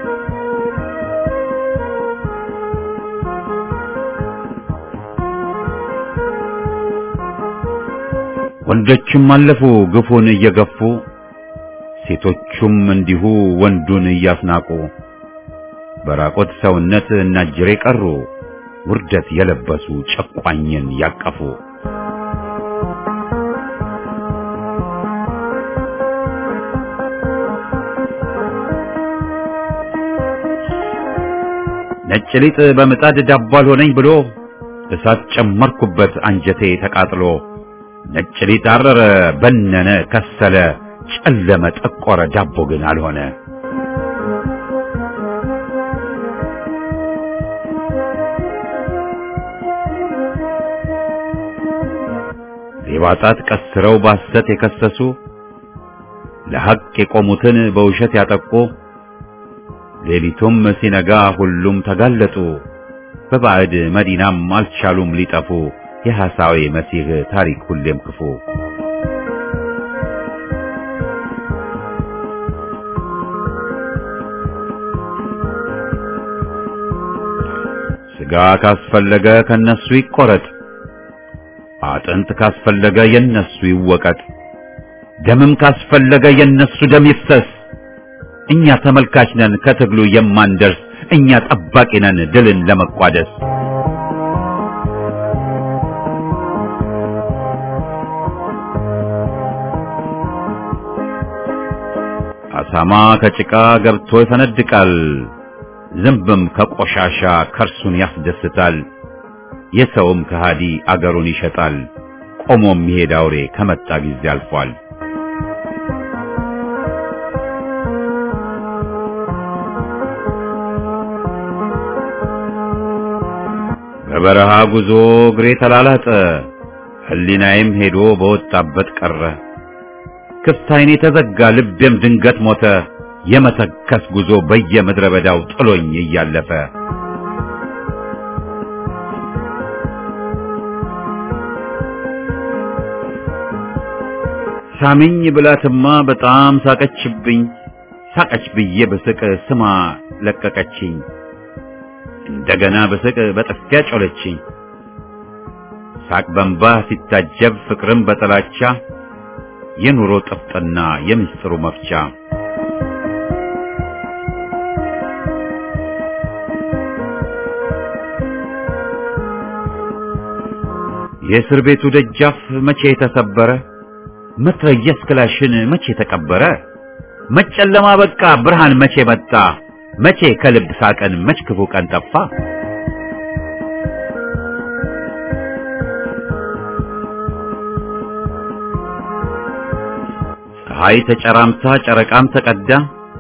ወንዶችም አለፉ ግፉን እየገፉ ሴቶቹም እንዲሁ ወንዱን እያስናቁ በራቆት ሰውነት እናጅሬ ቀሩ ውርደት የለበሱ ጨቋኝን ያቀፉ። ነጭ ሊጥ በምጣድ ዳቦ አልሆነኝ ብሎ እሳት ጨመርኩበት አንጀቴ ተቃጥሎ ነጭ ሊጥ አረረ በነነ ከሰለ ጨለመ ጠቆረ ዳቦ ግን አልሆነ። ሌባጣት ቀስረው ባሰት የከሰሱ ለሐቅ የቆሙትን በውሸት ያጠቁ ሌሊቱም ሲነጋ ሁሉም ተጋለጡ በባዕድ መዲናም አልቻሉም ሊጠፉ የሐሳዌ መሲህ ታሪክ ሁሌም ክፉ። ስጋ ካስፈለገ ከነሱ ይቆረጥ አጥንት ካስፈለገ የነሱ ይወቀጥ ደምም ካስፈለገ የነሱ ደም ይፍሰስ። እኛ ተመልካች ነን ከትግሉ የማንደርስ እኛ ጠባቂ ነን ድልን ለመቋደስ። አሳማ ከጭቃ ገብቶ ይፈነድቃል ዝንብም ከቆሻሻ ከርሱን ያስደስታል። የሰውም ከሃዲ አገሩን ይሸጣል ቆሞም የሚሄድ አውሬ ከመጣ ጊዜ አልፏል። በበረሃ ጉዞ እግሬ ተላላጠ ህሊናዬም ሄዶ በወጣበት ቀረ። ክፍት ዓይኔ ተዘጋ ልቤም ድንገት ሞተ የመተከስ ጉዞ በየምድረ በዳው ጥሎኝ እያለፈ። ሳሚኝ ብላትማ በጣም ሳቀችብኝ ሳቀች ብዬ በስቅ ስማ ለቀቀችኝ እንደገና በስቅ በጥፊያ ጮለችኝ። ሳቅ በንባ ሲታጀብ ፍቅርም በጥላቻ የኑሮ ጥፍጥና የምስጥሩ መፍቻ የእስር ቤቱ ደጃፍ መቼ ተሰበረ? መትረየስ ክላሽን መቼ ተቀበረ? መጨለማ በቃ ብርሃን መቼ መጣ? መቼ ከልብ ሳቀን መች ክፉ ቀን ጠፋ? ፀሐይ ተጨራምታ ጨረቃም ተቀዳ፣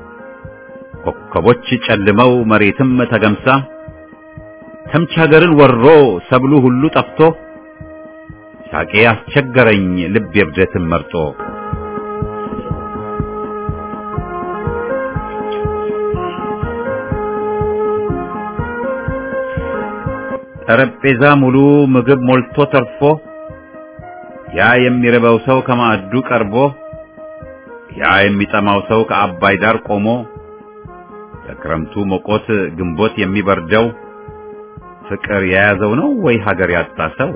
ኮከቦች ጨልመው መሬትም ተገምሳ፣ ተምች ሀገርን ወሮ ሰብሉ ሁሉ ጠፍቶ፣ ሳቄ አስቸገረኝ ልብ የብደትን መርጦ። ጠረጴዛ ሙሉ ምግብ ሞልቶ ተርፎ፣ ያ የሚርበው ሰው ከማዕዱ ቀርቦ፣ ያ የሚጠማው ሰው ከአባይ ዳር ቆሞ፣ ለክረምቱ ሞቆት ግንቦት የሚበርደው ፍቅር የያዘው ነው ወይ ሀገር ያጣ ሰው?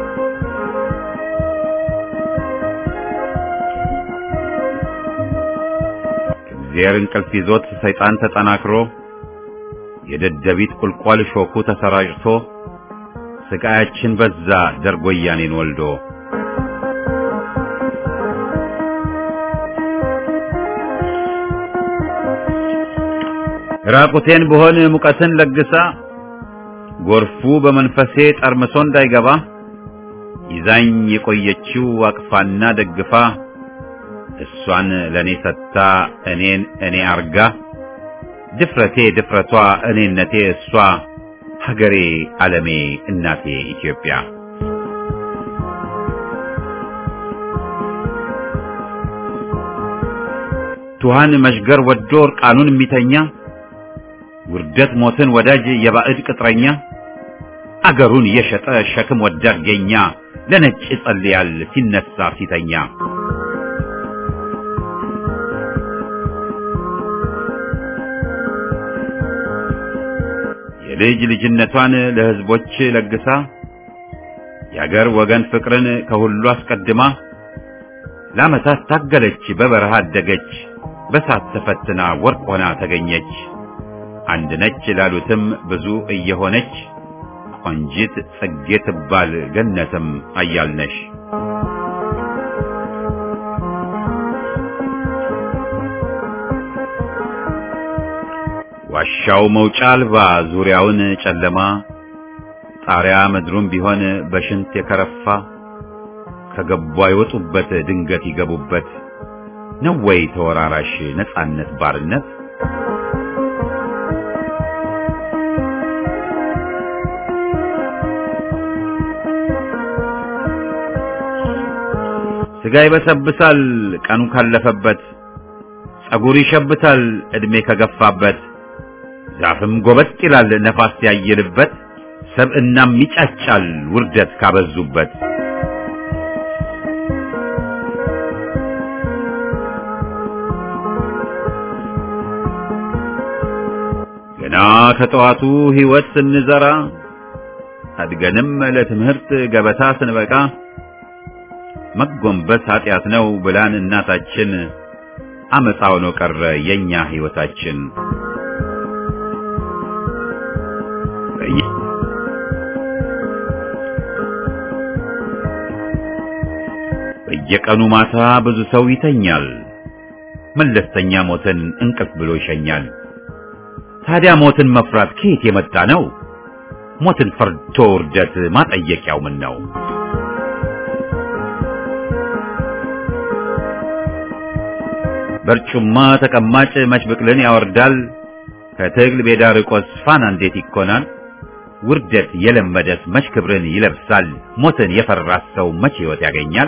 እግዚአብሔር እንቅልፍ ይዞት ሰይጣን ተጠናክሮ፣ የደደቢት ቁልቋል ሾኩ ተሰራጭቶ፣ ስቃያችን በዛ ደርጎ ወያኔን ወልዶ። ራቁቴን ብሆን ሙቀትን ለግሳ፣ ጎርፉ በመንፈሴ ጠርምሶ እንዳይገባ፣ ይዛኝ የቆየችው አቅፋና ደግፋ፣ እሷን ለኔ ሰጥታ እኔን እኔ አርጋ፣ ድፍረቴ ድፍረቷ እኔነቴ እሷ፣ ሀገሬ ዓለሜ እናቴ ኢትዮጵያ። ቱሃን መሽገር ወዶ እርቃኑን የሚተኛ፣ ውርደት ሞትን ወዳጅ የባዕድ ቅጥረኛ፣ አገሩን የሸጠ ሸክም ወዳድ ገኛ፣ ለነጭ ይጸልያል ሲነሳ ሲተኛ። የልጅ ልጅነቷን ለህዝቦች ለግሳ፣ የአገር ወገን ፍቅርን ከሁሉ አስቀድማ፣ ለዓመታት ታገለች በበረሃ አደገች፣ በሳት ተፈትና ወርቅ ሆና ተገኘች። አንድ ነች ላሉትም ብዙ እየሆነች፣ ቆንጂት ጽጌ ትባል ገነትም አያልነሽ። ዋሻው መውጫ አልባ ዙሪያውን ጨለማ፣ ጣሪያ ምድሩም ቢሆን በሽንት የከረፋ፣ ከገቡ አይወጡበት ድንገት ይገቡበት፣ ነው ወይ ተወራራሽ ነጻነት ባርነት? ስጋ ይበሰብሳል ቀኑ ካለፈበት፣ ጸጉር ይሸብታል እድሜ ከገፋበት፣ ዛፍም ጎበጥ ይላል ነፋስ ያየልበት፣ ሰብእናም ይጫጫል ውርደት ካበዙበት። ገና ከጠዋቱ ሕይወት ስንዘራ፣ አድገንም ለትምህርት ገበታ ስንበቃ፣ መጎንበስ ኃጢአት ነው ብላን እናታችን፣ አመፃው ነው ቀረ የኛ ሕይወታችን። በየቀኑ ማታ ብዙ ሰው ይተኛል፣ መለስተኛ ሞትን እንቅልፍ ብሎ ይሸኛል። ታዲያ ሞትን መፍራት ከየት የመጣ ነው? ሞትን ፈርቶ ውርደት ማጠየቂያው ምን ነው? በርጩማ ተቀማጭ መች ብቅልን ያወርዳል፣ ከትግል ሜዳ ርቆስ ፋና እንዴት ይኮናል? ውርደት የለመደስ መች ክብርን ይለብሳል፣ ሞትን የፈራስ ሰው መች ሕይወት ያገኛል?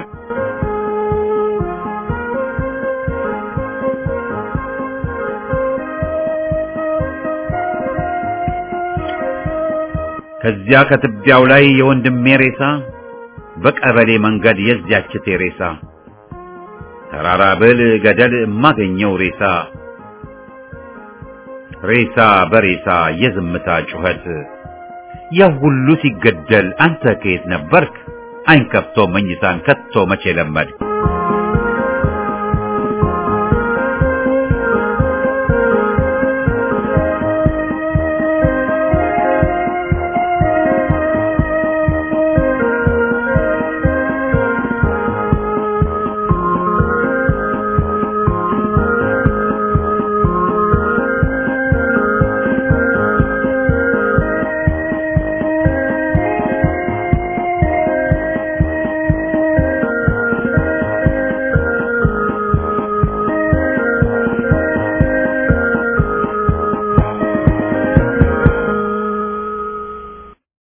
ከዚያ ከትቢያው ላይ የወንድሜ ሬሳ፣ በቀበሌ መንገድ የዚያች ቴሬሳ፣ ተራራ ብል ገደል የማገኘው ሬሳ፣ ሬሳ በሬሳ የዝምታ ጩኸት። ያ ሁሉ ሲገደል አንተ ከየት ነበርክ? አይን ከፍቶ መኝታን ከቶ መቼ ለመድክ?